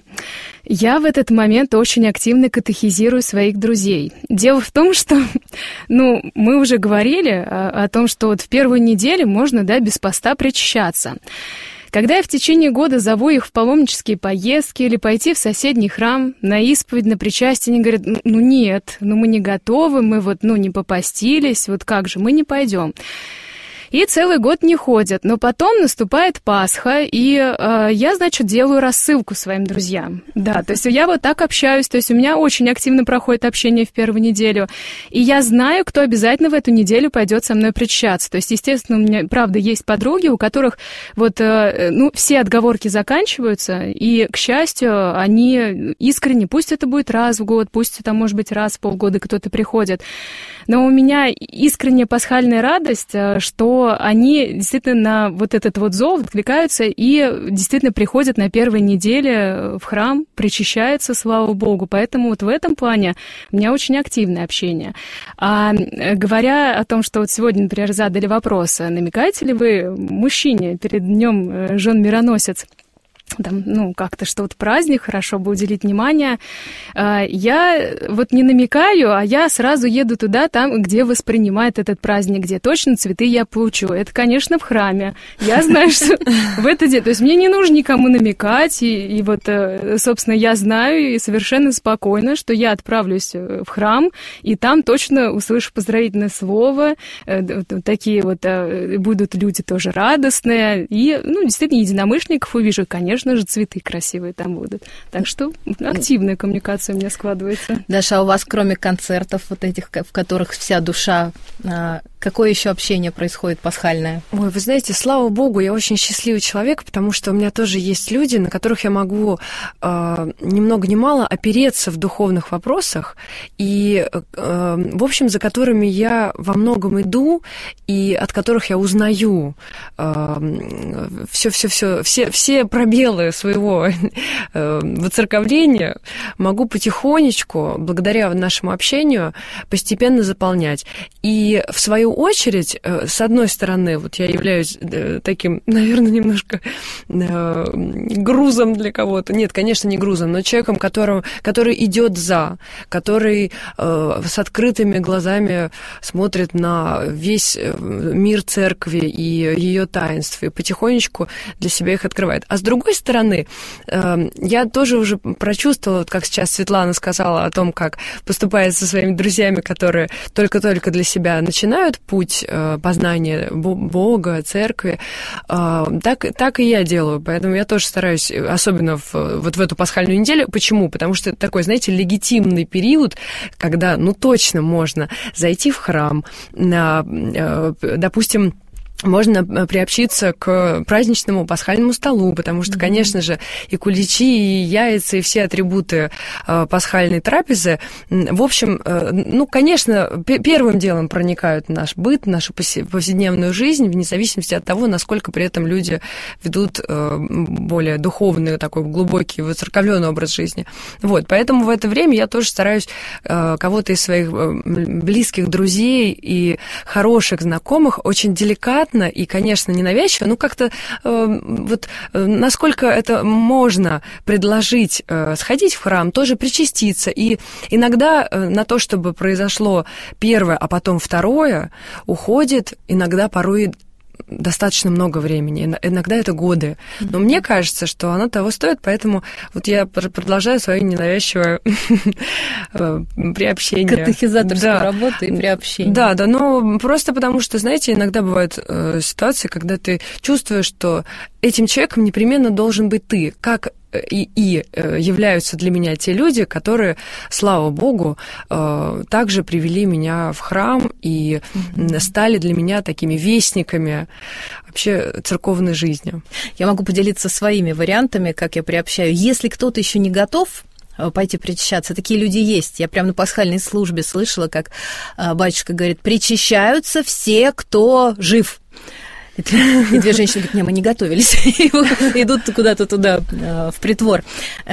Я в этот момент очень активно катехизирую своих друзей. Дело в том, что, ну, мы уже говорили о, о том, что вот в первую неделю можно, да, без поста причащаться. Когда я в течение года зову их в паломнические поездки или пойти в соседний храм на исповедь, на причастие, они говорят, ну нет, ну мы не готовы, мы вот, ну, не попостились, вот как же, мы не пойдем. И целый год не ходят. Но потом наступает Пасха, и э, я, значит, делаю рассылку своим друзьям. Да, то есть я вот так общаюсь, то есть у меня очень активно проходит общение в первую неделю. И я знаю, кто обязательно в эту неделю пойдет со мной причащаться. То есть, естественно, у меня, правда, есть подруги, у которых вот, э, ну, все отговорки заканчиваются, и, к счастью, они искренне, пусть это будет раз в год, пусть это, может быть, раз в полгода кто-то приходит. Но у меня искренняя пасхальная радость, что они действительно на вот этот вот зов откликаются и действительно приходят на первой неделе в храм, причащаются, слава Богу. Поэтому вот в этом плане у меня очень активное общение. А говоря о том, что вот сегодня, например, задали вопрос, намекаете ли вы мужчине перед днем жен-мироносец, там, ну, как-то что-то праздник, хорошо бы уделить внимание. Я вот не намекаю, а я сразу еду туда, там, где воспринимает этот праздник, где точно цветы я получу. Это, конечно, в храме. Я знаю, что в этот день... То есть мне не нужно никому намекать, и, и вот, собственно, я знаю и совершенно спокойно, что я отправлюсь в храм, и там точно услышу поздравительное слово, такие вот будут люди тоже радостные, и, ну, действительно, единомышленников увижу, конечно, Конечно же, цветы красивые там будут. Так что активная коммуникация у меня складывается. Даша, а у вас, кроме концертов вот этих, в которых вся душа, какое еще общение происходит пасхальное? Ой, вы знаете, слава Богу, я очень счастливый человек, потому что у меня тоже есть люди, на которых я могу э, ни много ни мало опереться в духовных вопросах, и, э, в общем, за которыми я во многом иду, и от которых я узнаю э, все-все-все, все, все пробелы своего э, воцерковления, могу потихонечку, благодаря нашему общению, постепенно заполнять. И в свою очередь, с одной стороны, вот я являюсь таким, наверное, немножко грузом для кого-то. Нет, конечно, не грузом, но человеком, которым, который идет за, который с открытыми глазами смотрит на весь мир церкви и ее таинств, и потихонечку для себя их открывает. А с другой стороны, я тоже уже прочувствовала, как сейчас Светлана сказала о том, как поступает со своими друзьями, которые только-только для себя начинают путь познания Бога, церкви, так, так и я делаю. Поэтому я тоже стараюсь, особенно в, вот в эту пасхальную неделю. Почему? Потому что это такой, знаете, легитимный период, когда, ну, точно можно зайти в храм, допустим, можно приобщиться к праздничному пасхальному столу, потому что, конечно же, и куличи, и яйца, и все атрибуты пасхальной трапезы, в общем, ну, конечно, первым делом проникают в наш быт, нашу повседневную жизнь, вне зависимости от того, насколько при этом люди ведут более духовный, такой глубокий, воцерковленный образ жизни. Вот, поэтому в это время я тоже стараюсь кого-то из своих близких друзей и хороших знакомых очень деликатно и, конечно, ненавязчиво, ну, как-то э, вот э, насколько это можно предложить э, сходить в храм, тоже причаститься. И иногда э, на то, чтобы произошло первое, а потом второе, уходит иногда порой достаточно много времени, иногда это годы. Но мне кажется, что оно того стоит, поэтому вот я продолжаю свое ненавязчивое приобщение. Катехизаторскую да. работу и приобщение. Да, да, но просто потому что, знаете, иногда бывают э, ситуации, когда ты чувствуешь, что этим человеком непременно должен быть ты, как и, и являются для меня те люди, которые, слава богу, также привели меня в храм и mm-hmm. стали для меня такими вестниками вообще церковной жизни. Я могу поделиться своими вариантами, как я приобщаю. Если кто-то еще не готов пойти причащаться, такие люди есть. Я прямо на пасхальной службе слышала, как батюшка говорит, причащаются все, кто жив. И две женщины говорят, не, мы не готовились, идут куда-то туда, в притвор.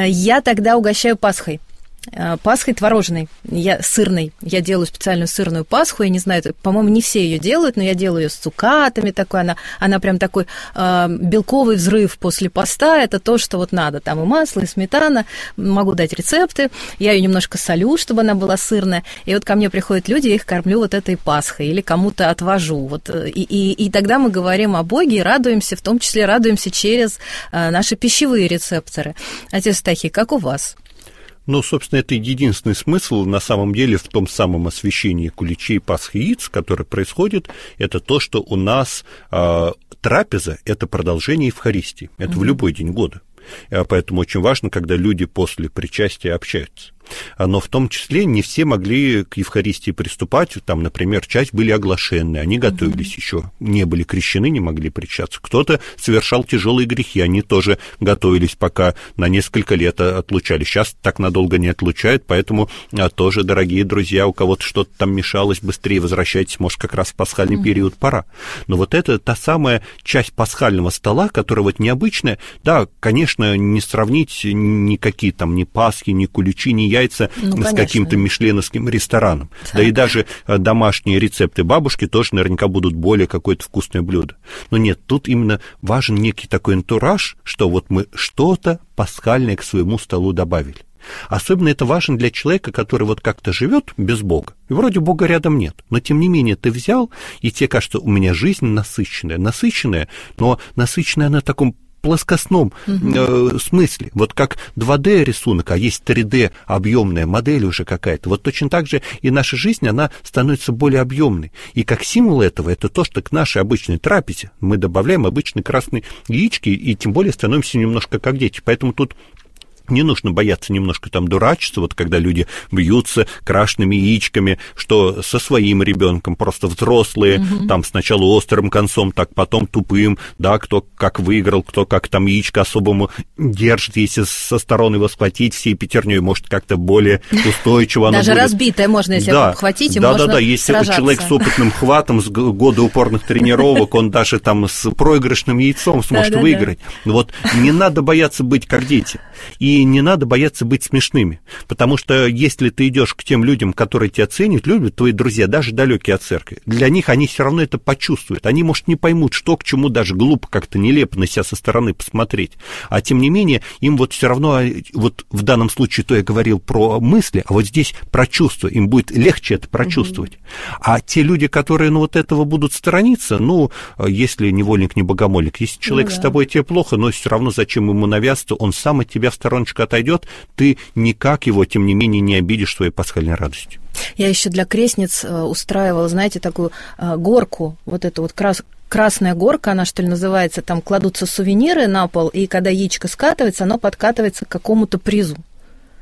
Я тогда угощаю Пасхой. Пасхой творожной, я, сырной. Я делаю специальную сырную Пасху, я не знаю, это, по-моему, не все ее делают, но я делаю ее с цукатами такой, она, она прям такой э, белковый взрыв после поста, это то, что вот надо, там и масло, и сметана, могу дать рецепты, я ее немножко солю, чтобы она была сырная, и вот ко мне приходят люди, я их кормлю вот этой Пасхой или кому-то отвожу, вот, и, и, и тогда мы говорим о Боге и радуемся, в том числе радуемся через э, наши пищевые рецепторы. Отец Стахий, как у вас? Ну, собственно, это единственный смысл на самом деле в том самом освящении куличей, пасхи, яиц, которое происходит, это то, что у нас э, трапеза – это продолжение Евхаристии, это mm-hmm. в любой день года. Поэтому очень важно, когда люди после причастия общаются. Но в том числе не все могли к Евхаристии приступать. Там, например, часть были оглашенные, они готовились mm-hmm. еще, не были крещены, не могли причащаться. Кто-то совершал тяжелые грехи, они тоже готовились, пока на несколько лет отлучались. Сейчас так надолго не отлучают, поэтому тоже, дорогие друзья, у кого-то что-то там мешалось, быстрее возвращайтесь, может, как раз в пасхальный mm-hmm. период пора. Но вот это та самая часть пасхального стола, которая вот необычная. Да, конечно, не сравнить никакие там ни Пасхи, ни куличи, ни яйца ну, с каким-то мишленовским рестораном. Так. Да и даже домашние рецепты бабушки тоже наверняка будут более какое-то вкусное блюдо. Но нет, тут именно важен некий такой антураж, что вот мы что-то пасхальное к своему столу добавили. Особенно это важно для человека, который вот как-то живет без Бога. И вроде Бога рядом нет. Но тем не менее ты взял, и тебе кажется, у меня жизнь насыщенная. Насыщенная, но насыщенная на таком плоскостном uh-huh. э, смысле. Вот как два дэ рисунок, а есть три дэ объемная модель уже какая-то. Вот точно так же и наша жизнь, она становится более объемной. И как символ этого, это то, что к нашей обычной трапезе мы добавляем обычные красные яички, и тем более становимся немножко как дети. Поэтому тут не нужно бояться немножко там дурачиться, вот когда люди бьются крашенными яичками, что со своим ребенком, просто взрослые, угу. там сначала острым концом, так потом тупым, да, кто как выиграл, кто как там яичко особому держит, если со стороны его схватить всей пятерней, может, как-то более устойчиво. Даже разбитое можно, если да, обхватить, и да, можно да, да, если сражаться. Человек с опытным хватом, с года упорных тренировок, он даже там с проигрышным яйцом сможет выиграть. Вот не надо бояться быть как дети. И не надо бояться быть смешными, потому что если ты идешь к тем людям, которые тебя ценят, любят, твои друзья, даже далекие от церкви, для них они все равно это почувствуют. Они, может, не поймут, что к чему, даже глупо как-то нелепо на себя со стороны посмотреть. А тем не менее, им вот все равно, вот в данном случае, то я говорил про мысли, а вот здесь про чувства, им будет легче это прочувствовать. Mm-hmm. А те люди, которые, ну, вот этого будут сторониться, ну, если невольник, не богомольник, если человек ну, да. с тобой тебе плохо, но все равно зачем ему навязываться, он сам от тебя в стороночку отойдет, ты никак его, тем не менее, не обидишь своей пасхальной радостью. Я еще для крестниц устраивала, знаете, такую горку, вот эту вот крас... красная горка, она что ли называется, там кладутся сувениры на пол, и когда яичко скатывается, оно подкатывается к какому-то призу.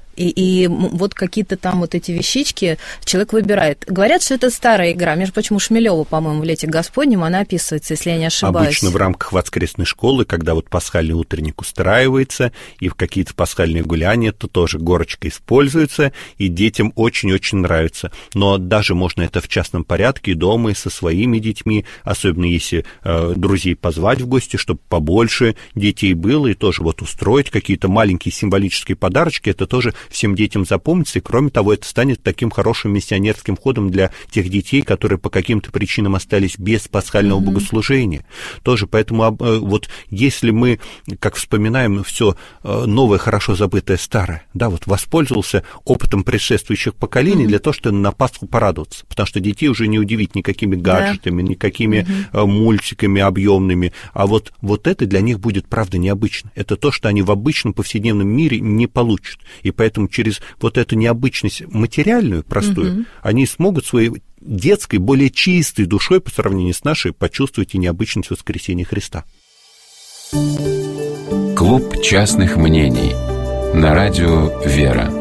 И, и вот какие-то там вот эти вещички человек выбирает. Говорят, что это старая игра. Между прочим, у Шмелёва, по-моему, в «Лете Господнем» она описывается, если я не ошибаюсь. Обычно в рамках воскресной школы, когда вот пасхальный утренник устраивается, и в какие-то пасхальные гуляния, то тоже горочка используется, и детям очень-очень нравится. Но даже можно это в частном порядке, и дома, и со своими детьми, особенно если э, друзей позвать в гости, чтобы побольше детей было, и тоже вот устроить какие-то маленькие символические подарочки, это тоже всем детям запомнится, и кроме того, это станет таким хорошим миссионерским ходом для тех детей, которые по каким-то причинам остались без пасхального mm-hmm. богослужения. Тоже поэтому вот если мы, как вспоминаем, все новое, хорошо забытое, старое, да, вот воспользовался опытом предшествующих поколений mm-hmm. для того, чтобы на Пасху порадоваться, потому что детей уже не удивить никакими гаджетами, yeah. никакими mm-hmm. мультиками объемными, а вот, вот это для них будет, правда, необычно. Это то, что они в обычном повседневном мире не получат. И поэтому через вот эту необычность материальную, простую, угу. они смогут своей детской, более чистой душой по сравнению с нашей почувствовать и необычность воскресения Христа. Клуб частных мнений на радио «Вера».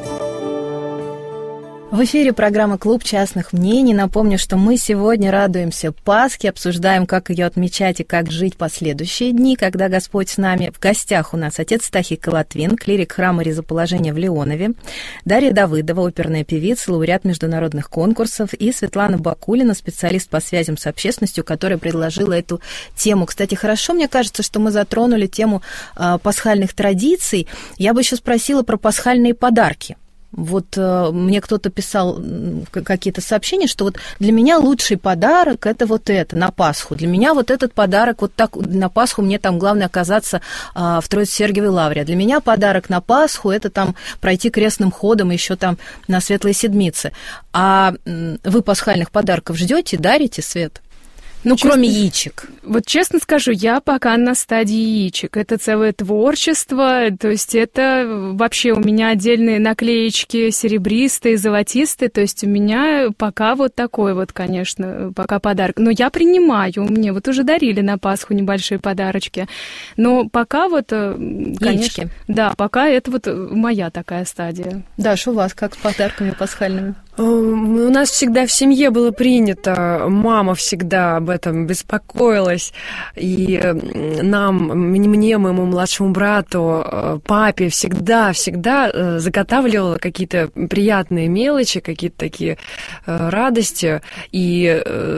В эфире программа «Клуб частных мнений». Напомню, что мы сегодня радуемся Пасхе, обсуждаем, как ее отмечать и как жить последующие дни, когда Господь с нами. В гостях у нас отец Стахий Колотвин, клирик храма Ризоположения в Леонове, Дарья Давыдова, оперная певица, лауреат международных конкурсов, и Светлана Бакулина, специалист по связям с общественностью, которая предложила эту тему. Кстати, хорошо, мне кажется, что мы затронули тему э, пасхальных традиций. Я бы еще спросила про пасхальные подарки. Вот э, мне кто-то писал какие-то сообщения, что вот для меня лучший подарок – это вот это, на Пасху. Для меня вот этот подарок, вот так на Пасху мне там главное оказаться э, в Троице-Сергиевой лавре. А для меня подарок на Пасху – это там пройти крестным ходом еще там на Светлой Седмице. А э, вы пасхальных подарков ждете, дарите, Свет? Ну, честно, кроме яичек. Вот честно скажу, я пока на стадии яичек. Это целое творчество, то есть это вообще у меня отдельные наклеечки серебристые, золотистые, то есть у меня пока вот такой вот, конечно, пока подарок. Но я принимаю, мне вот уже дарили на Пасху небольшие подарочки. Но пока вот, конечно, яички. Да, пока это вот моя такая стадия. Даш, у вас как с подарками пасхальными? У нас всегда в семье было принято, мама всегда об этом беспокоилась, и нам, мне, моему младшему брату, папе всегда-всегда заготавливала какие-то приятные мелочи, какие-то такие радости, и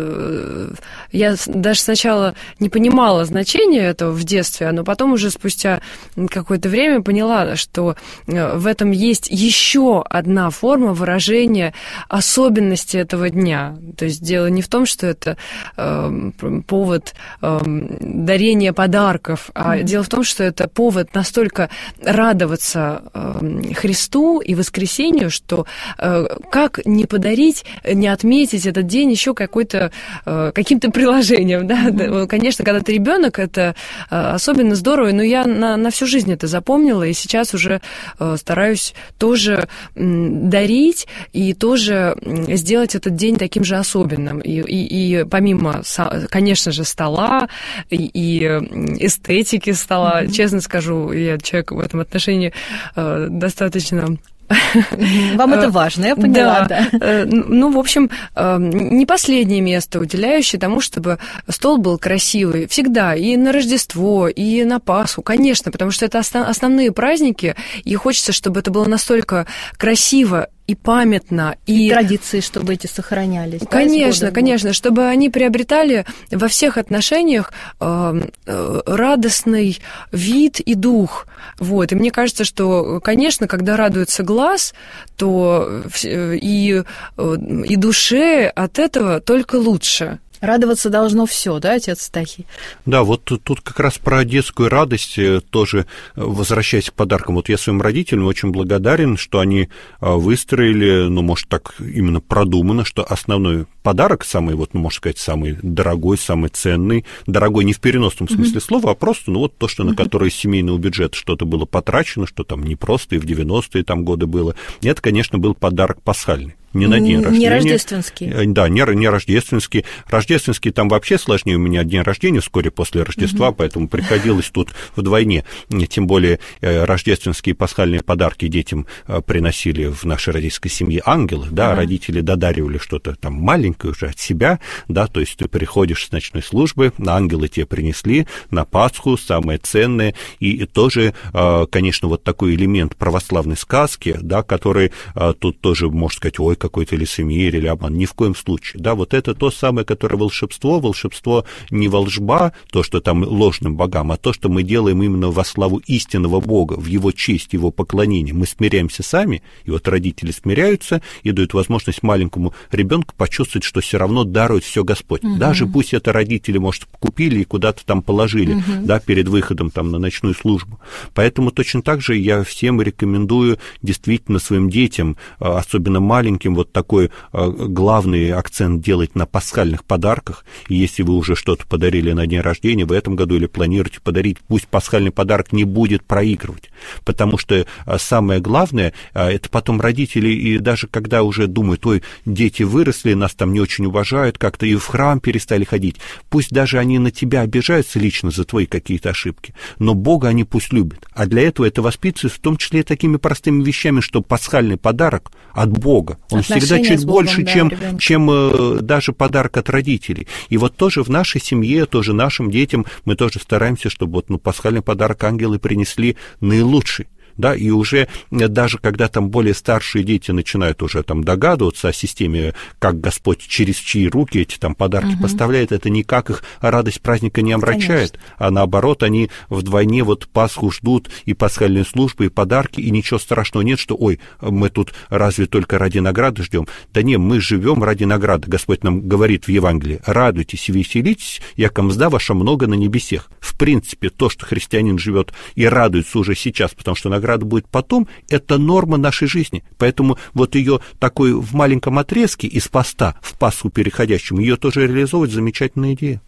я даже сначала не понимала значения этого в детстве, но потом уже спустя какое-то время поняла, что в этом есть еще одна форма выражения особенности этого дня. То есть дело не в том, что это э, повод э, дарения подарков, а mm-hmm. дело в том, что это повод настолько радоваться э, Христу и воскресению, что э, как не подарить, не отметить этот день еще какой-то, э, каким-то приложением. Да? Mm-hmm. Конечно, когда ты ребенок, это э, особенно здорово, но я на, на всю жизнь это запомнила, и сейчас уже э, стараюсь тоже э, дарить и тоже сделать этот день таким же особенным. И, и, и помимо, конечно же, стола и, и эстетики стола, mm-hmm. честно скажу, я человек в этом отношении э, достаточно... Вам это важно, я поняла, да. да. Ну, в общем, не последнее место, уделяющее тому, чтобы стол был красивый. Всегда, и на Рождество, и на Пасху, конечно, потому что это основные праздники, и хочется, чтобы это было настолько красиво и памятно. И, и традиции, чтобы эти сохранялись. Конечно, да, конечно, чтобы они приобретали во всех отношениях э, э, радостный вид и дух. Вот. И мне кажется, что, конечно, когда радуется глаз, то и, и душе от этого только лучше. Радоваться должно все, да, отец Стахий? Да, вот тут, тут как раз про детскую радость тоже, возвращаясь к подаркам. Вот я своим родителям очень благодарен, что они выстроили, ну, может, так именно продумано, что основной подарок, самый, вот, ну, можно сказать, самый дорогой, самый ценный, дорогой не в переносном смысле uh-huh. слова, а просто, ну, вот то, что, uh-huh. на которое из семейного бюджета что-то было потрачено, что там не просто и в девяностые там годы было, это, конечно, был подарок пасхальный. не на день рождения. Не рождественский. Да, не, не рождественский. Рождественский там вообще сложнее, у меня день рождения вскоре после Рождества, угу. поэтому приходилось тут вдвойне. Тем более рождественские пасхальные подарки детям приносили в нашей родительской семье ангелы, да, ага. родители додаривали что-то там маленькое уже от себя, да, то есть ты приходишь с ночной службы, ангелы тебе принесли на Пасху самое ценное, и тоже, конечно, вот такой элемент православной сказки, да, который тут тоже, можно сказать, ой, какой-то лицемерие или обман, ни в коем случае, да, вот это то самое, которое волшебство, волшебство не волжба, то, что там ложным богам, а то, что мы делаем именно во славу истинного Бога, в Его честь, Его поклонение, мы смиряемся сами, и вот родители смиряются и дают возможность маленькому ребенку почувствовать, что все равно дарует все Господь. Угу. Даже пусть это родители, может, купили и куда-то там положили, угу. да, перед выходом там на ночную службу. Поэтому точно так же я всем рекомендую действительно своим детям, особенно маленьким, вот такой главный акцент делать на пасхальных подарках. И если вы уже что-то подарили на день рождения в этом году или планируете подарить, пусть пасхальный подарок не будет проигрывать. Потому что самое главное, это потом родители, и даже когда уже думают, ой, дети выросли, нас там не очень уважают, как-то и в храм перестали ходить, пусть даже они на тебя обижаются лично за твои какие-то ошибки, но Бога они пусть любят. А для этого это воспитывается в том числе и такими простыми вещами, что пасхальный подарок от Бога, он Отношения всегда чуть Богом, больше, да, чем, чем э, даже подарок от родителей. И вот тоже в нашей семье, тоже нашим детям мы тоже стараемся, чтобы вот, ну, пасхальный подарок ангелы принесли наилучший. Да, и уже даже когда там более старшие дети начинают уже там догадываться о системе, как Господь через чьи руки эти там подарки угу. поставляет, это никак их радость праздника не омрачает, Конечно. А наоборот, они вдвойне вот Пасху ждут, и пасхальные службы, и подарки, и ничего страшного нет, что, ой, мы тут разве только ради награды ждем? Да нет, мы живем ради награды. Господь нам говорит в Евангелии: радуйтесь и веселитесь, яко мзда ваша много на небесех. В принципе, то, что христианин живет и радуется уже сейчас, потому что награда Награда будет потом, это норма нашей жизни. Поэтому вот ее такой в маленьком отрезке из поста в Пасху переходящем, ее тоже реализовывать замечательная идея.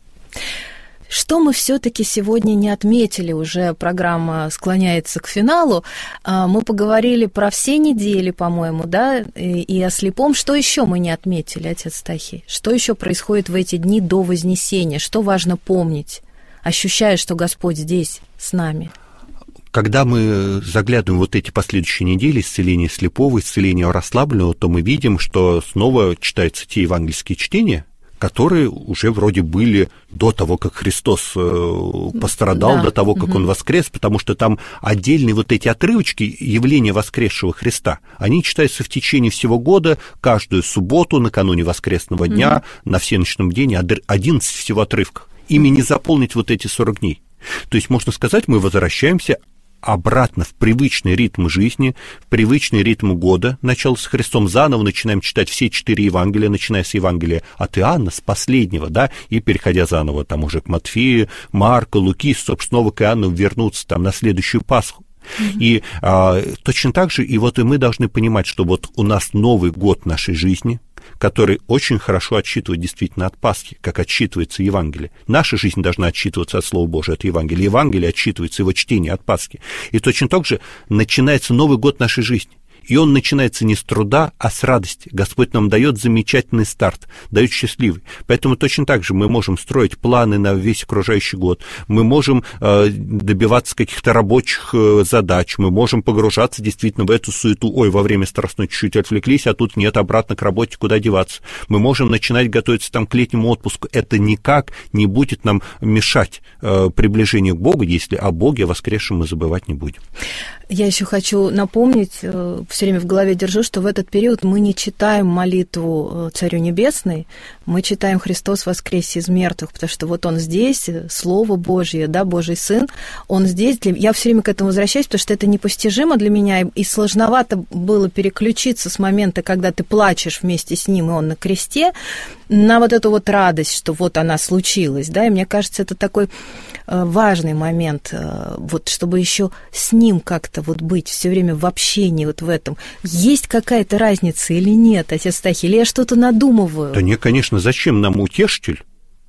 Что мы все-таки сегодня не отметили, уже программа склоняется к финалу. Мы поговорили про все недели, по-моему, да, и о слепом. Что еще мы не отметили, отец Стахий? Что еще происходит в эти дни до Вознесения? Что важно помнить, ощущая, что Господь здесь с нами? Когда мы заглядываем в вот эти последующие недели, исцеление слепого, исцеление расслабленного, то мы видим, что снова читаются те евангельские чтения, которые уже вроде были до того, как Христос пострадал, да. до того, как угу. Он воскрес, потому что там отдельные вот эти отрывочки явления воскресшего Христа, они читаются в течение всего года, каждую субботу, накануне воскресного угу. дня, на всеночном дне, одиннадцать всего отрывков. Ими не заполнить вот эти сорок дней. То есть, можно сказать, мы возвращаемся обратно в привычный ритм жизни, в привычный ритм года. Начало с Христом, заново начинаем читать все четыре Евангелия, начиная с Евангелия от Иоанна, с последнего, да, и переходя заново там уже к Матфею, Марку, Луки, собственно, снова к Иоанну вернуться там на следующую Пасху. Mm-hmm. И а, точно так же, и вот и мы должны понимать, что вот у нас Новый год нашей жизни, который очень хорошо отсчитывает действительно от Пасхи, как отсчитывается Евангелие. Наша жизнь должна отсчитываться от Слова Божия, от Евангелия. Евангелие отсчитывается его чтение от Пасхи. И точно так же начинается Новый год нашей жизни. И он начинается не с труда, а с радости. Господь нам дает замечательный старт, дает счастливый. Поэтому точно так же мы можем строить планы на весь окружающий год, мы можем э, добиваться каких-то рабочих э, задач, мы можем погружаться действительно в эту суету. Ой, во время страстной чуть-чуть отвлеклись, а тут нет, обратно к работе, куда деваться. Мы можем начинать готовиться там к летнему отпуску. Это никак не будет нам мешать э, приближению к Богу, если о Боге воскресшем мы забывать не будем. Я еще хочу напомнить, все время в голове держу, что в этот период мы не читаем молитву Царю Небесной, мы читаем «Христос воскресе из мертвых», потому что вот Он здесь, Слово Божье, да, Божий Сын, Он здесь. Для... Я все время к этому возвращаюсь, потому что это непостижимо для меня, и сложновато было переключиться с момента, когда ты плачешь вместе с Ним, и Он на кресте, на вот эту вот радость, что вот она случилась, да, и мне кажется, это такой важный момент, вот чтобы еще с Ним как-то вот быть все время в общении вот в этом. Есть какая-то разница или нет, отец Стахий, или я что-то надумываю? Да нет, конечно, зачем нам утешитель?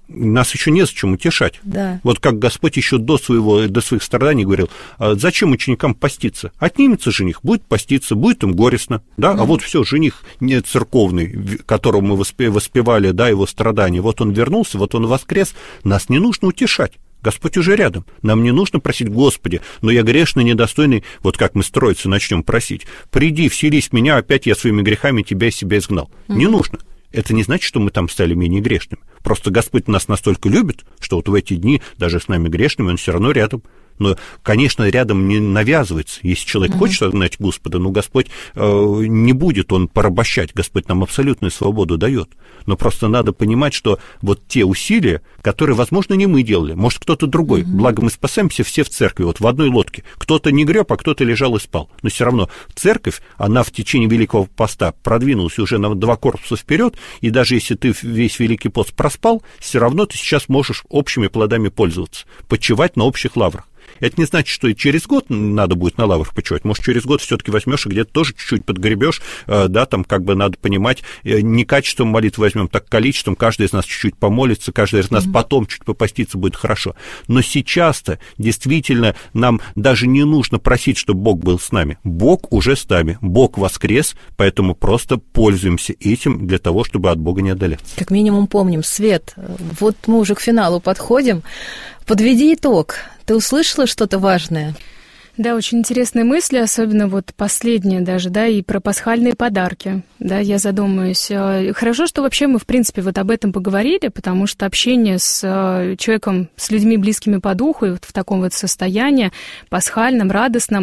нас еще незачем утешать. Да. Вот как Господь еще до, своего, до своих страданий говорил, зачем ученикам поститься? Отнимется жених, будет поститься, будет им горестно, да, mm-hmm. а вот все, жених не церковный, которого мы воспевали, да, его страдания, вот он вернулся, вот он воскрес, нас не нужно утешать. Господь уже рядом. Нам не нужно просить: Господи, но я грешный, недостойный, вот как мы строиться начнем просить. Приди, вселись в меня, опять я своими грехами тебя из себя изгнал. Mm-hmm. Не нужно. Это не значит, что мы там стали менее грешными. Просто Господь нас настолько любит, что вот в эти дни даже с нами грешными Он все равно рядом. Но, конечно, рядом не навязывается. Если человек mm-hmm. хочет отгнать Господа, но Господь э, не будет он порабощать. Господь нам абсолютную свободу дает. Но просто надо понимать, что вот те усилия, которые, возможно, не мы делали, может, кто-то другой. Mm-hmm. Благо, мы спасаемся все в церкви, вот в одной лодке. Кто-то не греб, а кто-то лежал и спал. Но все равно церковь, она в течение Великого Поста продвинулась уже на два корпуса вперед, и даже если ты весь Великий Пост проспал, все равно ты сейчас можешь общими плодами пользоваться, почивать на общих лаврах. Это не значит, что и через год надо будет на лаврах почивать. Может, через год все-таки возьмешь и где-то тоже чуть-чуть подгребешь, да, там как бы надо понимать, не качеством молитвы возьмем, так количеством. Каждый из нас чуть-чуть помолится, каждый из нас mm-hmm. потом чуть попаститься будет хорошо. Но сейчас-то действительно нам даже не нужно просить, чтобы Бог был с нами. Бог уже с нами, Бог воскрес, поэтому просто пользуемся этим для того, чтобы от Бога не отдаляться. Как минимум помним, Свет, вот мы уже к финалу подходим. Подведи итог. Ты услышала что-то важное? Да, очень интересные мысли, особенно вот последние даже, да, и про пасхальные подарки, да, я задумаюсь. Хорошо, что вообще мы, в принципе, вот об этом поговорили, потому что общение с человеком, с людьми, близкими по духу, и вот в таком вот состоянии пасхальном, радостном,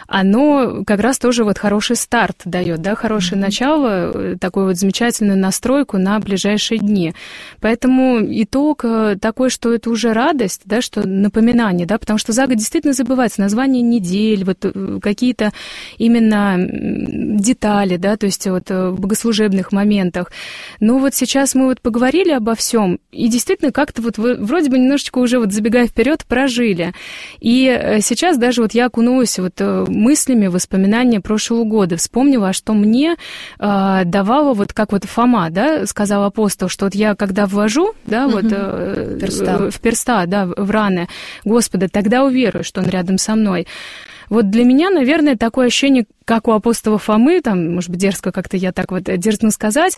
оно как раз тоже вот хороший старт дает, да, хорошее mm-hmm. начало, такую вот замечательную настройку на ближайшие дни. Поэтому итог такой, что это уже радость, да, что напоминание, да, потому что за год действительно забывается название недель, вот какие-то именно детали, да, то есть вот в богослужебных моментах. Но вот сейчас мы вот поговорили обо всем, и действительно как-то вот вроде бы немножечко уже вот забегая вперед прожили. И сейчас даже вот я окунулась вот мыслями, воспоминания прошлого года, вспомнила, что мне э, давало, вот как вот Фома, да, сказал апостол, что вот я когда ввожу, да, mm-hmm. вот э, перста. в перста, да, в раны Господа, тогда уверую, что Он рядом со мной. Вот для меня, наверное, такое ощущение, как у апостола Фомы, там, может быть, дерзко как-то я так вот дерзну сказать,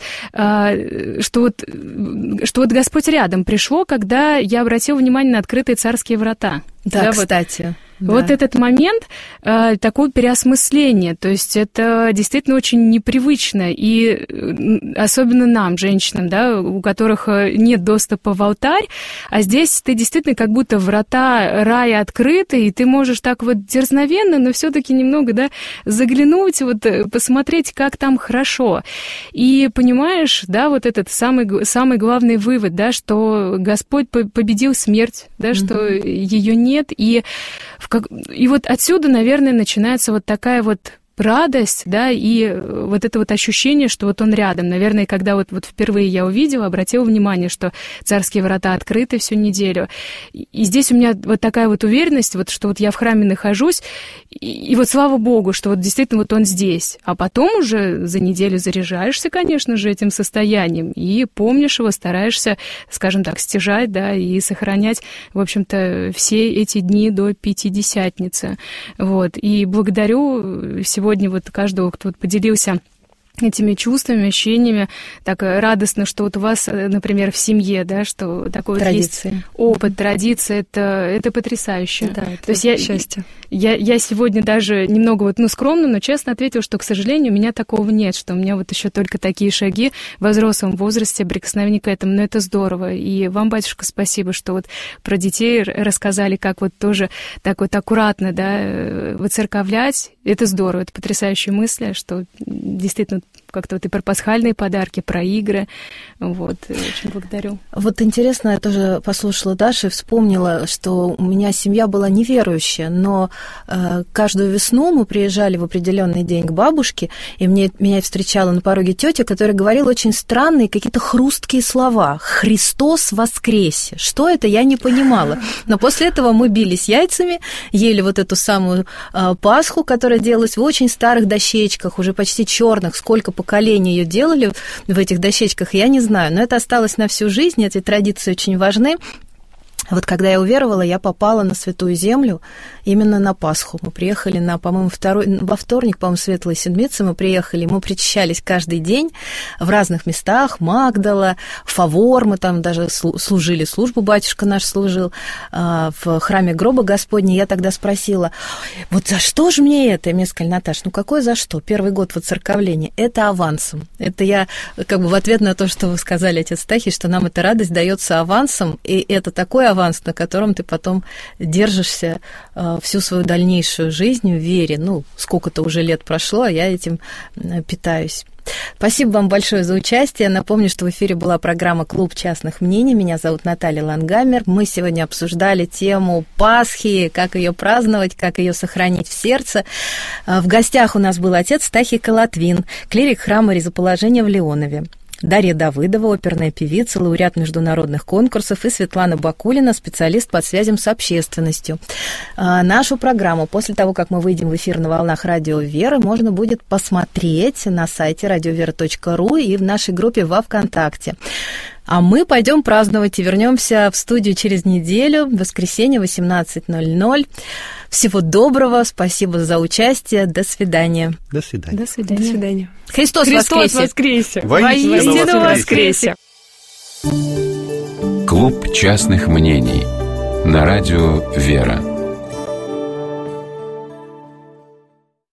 что вот, что вот Господь рядом пришло, когда я обратила внимание на открытые царские врата. Да, да, кстати. Вот. Да. Вот этот момент, э, такое переосмысление, то есть это действительно очень непривычно, и особенно нам, женщинам, да, у которых нет доступа в алтарь, а здесь ты действительно как будто врата рая открыты, и ты можешь так вот дерзновенно, но все-таки немного, да, заглянуть, вот посмотреть, как там хорошо. И понимаешь, да, вот этот самый, самый главный вывод, да, что Господь победил смерть, да, mm-hmm. что ее нет, и в Как... И вот отсюда, наверное, начинается вот такая вот радость, да, и вот это вот ощущение, что вот Он рядом. Наверное, когда вот, вот впервые я увидела, обратила внимание, что царские врата открыты всю неделю. И здесь у меня вот такая вот уверенность, вот, что вот я в храме нахожусь, и, и вот слава Богу, что вот действительно вот Он здесь. А потом уже за неделю заряжаешься, конечно же, этим состоянием, и помнишь его, стараешься, скажем так, стяжать, да, и сохранять, в общем-то, все эти дни до Пятидесятницы. Вот. И благодарю сегодня Сегодня вот каждого, кто вот поделился этими чувствами, ощущениями, так радостно, что вот у вас, например, в семье, да, что такой вот есть опыт, традиция, это, это потрясающе. Да, это То есть я, счастье. Я, я сегодня даже немного вот, ну, скромно, но честно ответила, что, к сожалению, у меня такого нет, что у меня вот еще только такие шаги в взрослом возрасте, прикосновение к этому, но это здорово. И вам, батюшка, спасибо, что вот про детей рассказали, как вот тоже так вот аккуратно, да, выцерковлять. Это здорово, это потрясающие мысли, что действительно как-то вот и про пасхальные подарки, про игры. Вот, очень благодарю. Вот интересно, я тоже послушала Дашу и вспомнила, что у меня семья была неверующая, но э, каждую весну мы приезжали в определенный день к бабушке, и мне, меня встречала на пороге тетя, которая говорила очень странные какие-то хрусткие слова. «Христос воскресе». Что это, я не понимала. Но после этого мы бились яйцами, ели вот эту самую э, Пасху, которая делалась в очень старых дощечках, уже почти черных, сколько поколения ее делали в этих дощечках, я не знаю, но это осталось на всю жизнь, эти традиции очень важны. Вот когда я уверовала, я попала на Святую Землю именно на Пасху. Мы приехали на, по-моему, второй, во вторник, по-моему, Светлой Седмицы мы приехали, мы причащались каждый день в разных местах, Магдала, Фавор, мы там даже служили, службу батюшка наш служил в храме гроба Господня. Я тогда спросила, вот за что же мне это? И мне сказали, Наташ, ну какое за что? Первый год воцерковления, это авансом. Это я как бы в ответ на то, что вы сказали, отец Стахий, что нам эта радость дается авансом, и это такой аванс, на котором ты потом держишься э, всю свою дальнейшую жизнь в вере. Ну, сколько-то уже лет прошло, а я этим э, питаюсь. Спасибо вам большое за участие. Напомню, что в эфире была программа «Клуб частных мнений». Меня зовут Наталья Лангамер. Мы сегодня обсуждали тему Пасхи, как ее праздновать, как ее сохранить в сердце. В гостях у нас был отец Стахий Колотвин, клирик храма Ризоположения в Леонове. Дарья Давыдова, оперная певица, лауреат международных конкурсов, и Светлана Бакулина, специалист по связям с общественностью. А, нашу программу после того, как мы выйдем в эфир на волнах Радио Вера, можно будет посмотреть на сайте радиовера точка ру и в нашей группе во ВКонтакте. А мы пойдем праздновать и вернемся в студию через неделю, в воскресенье, восемнадцать ноль ноль. Всего доброго, спасибо за участие, до свидания. До свидания. До свидания. До свидания. Христос, Христос воскресе! воскресе! Воистину воскресе! воскресе! Клуб частных мнений на радио «Вера».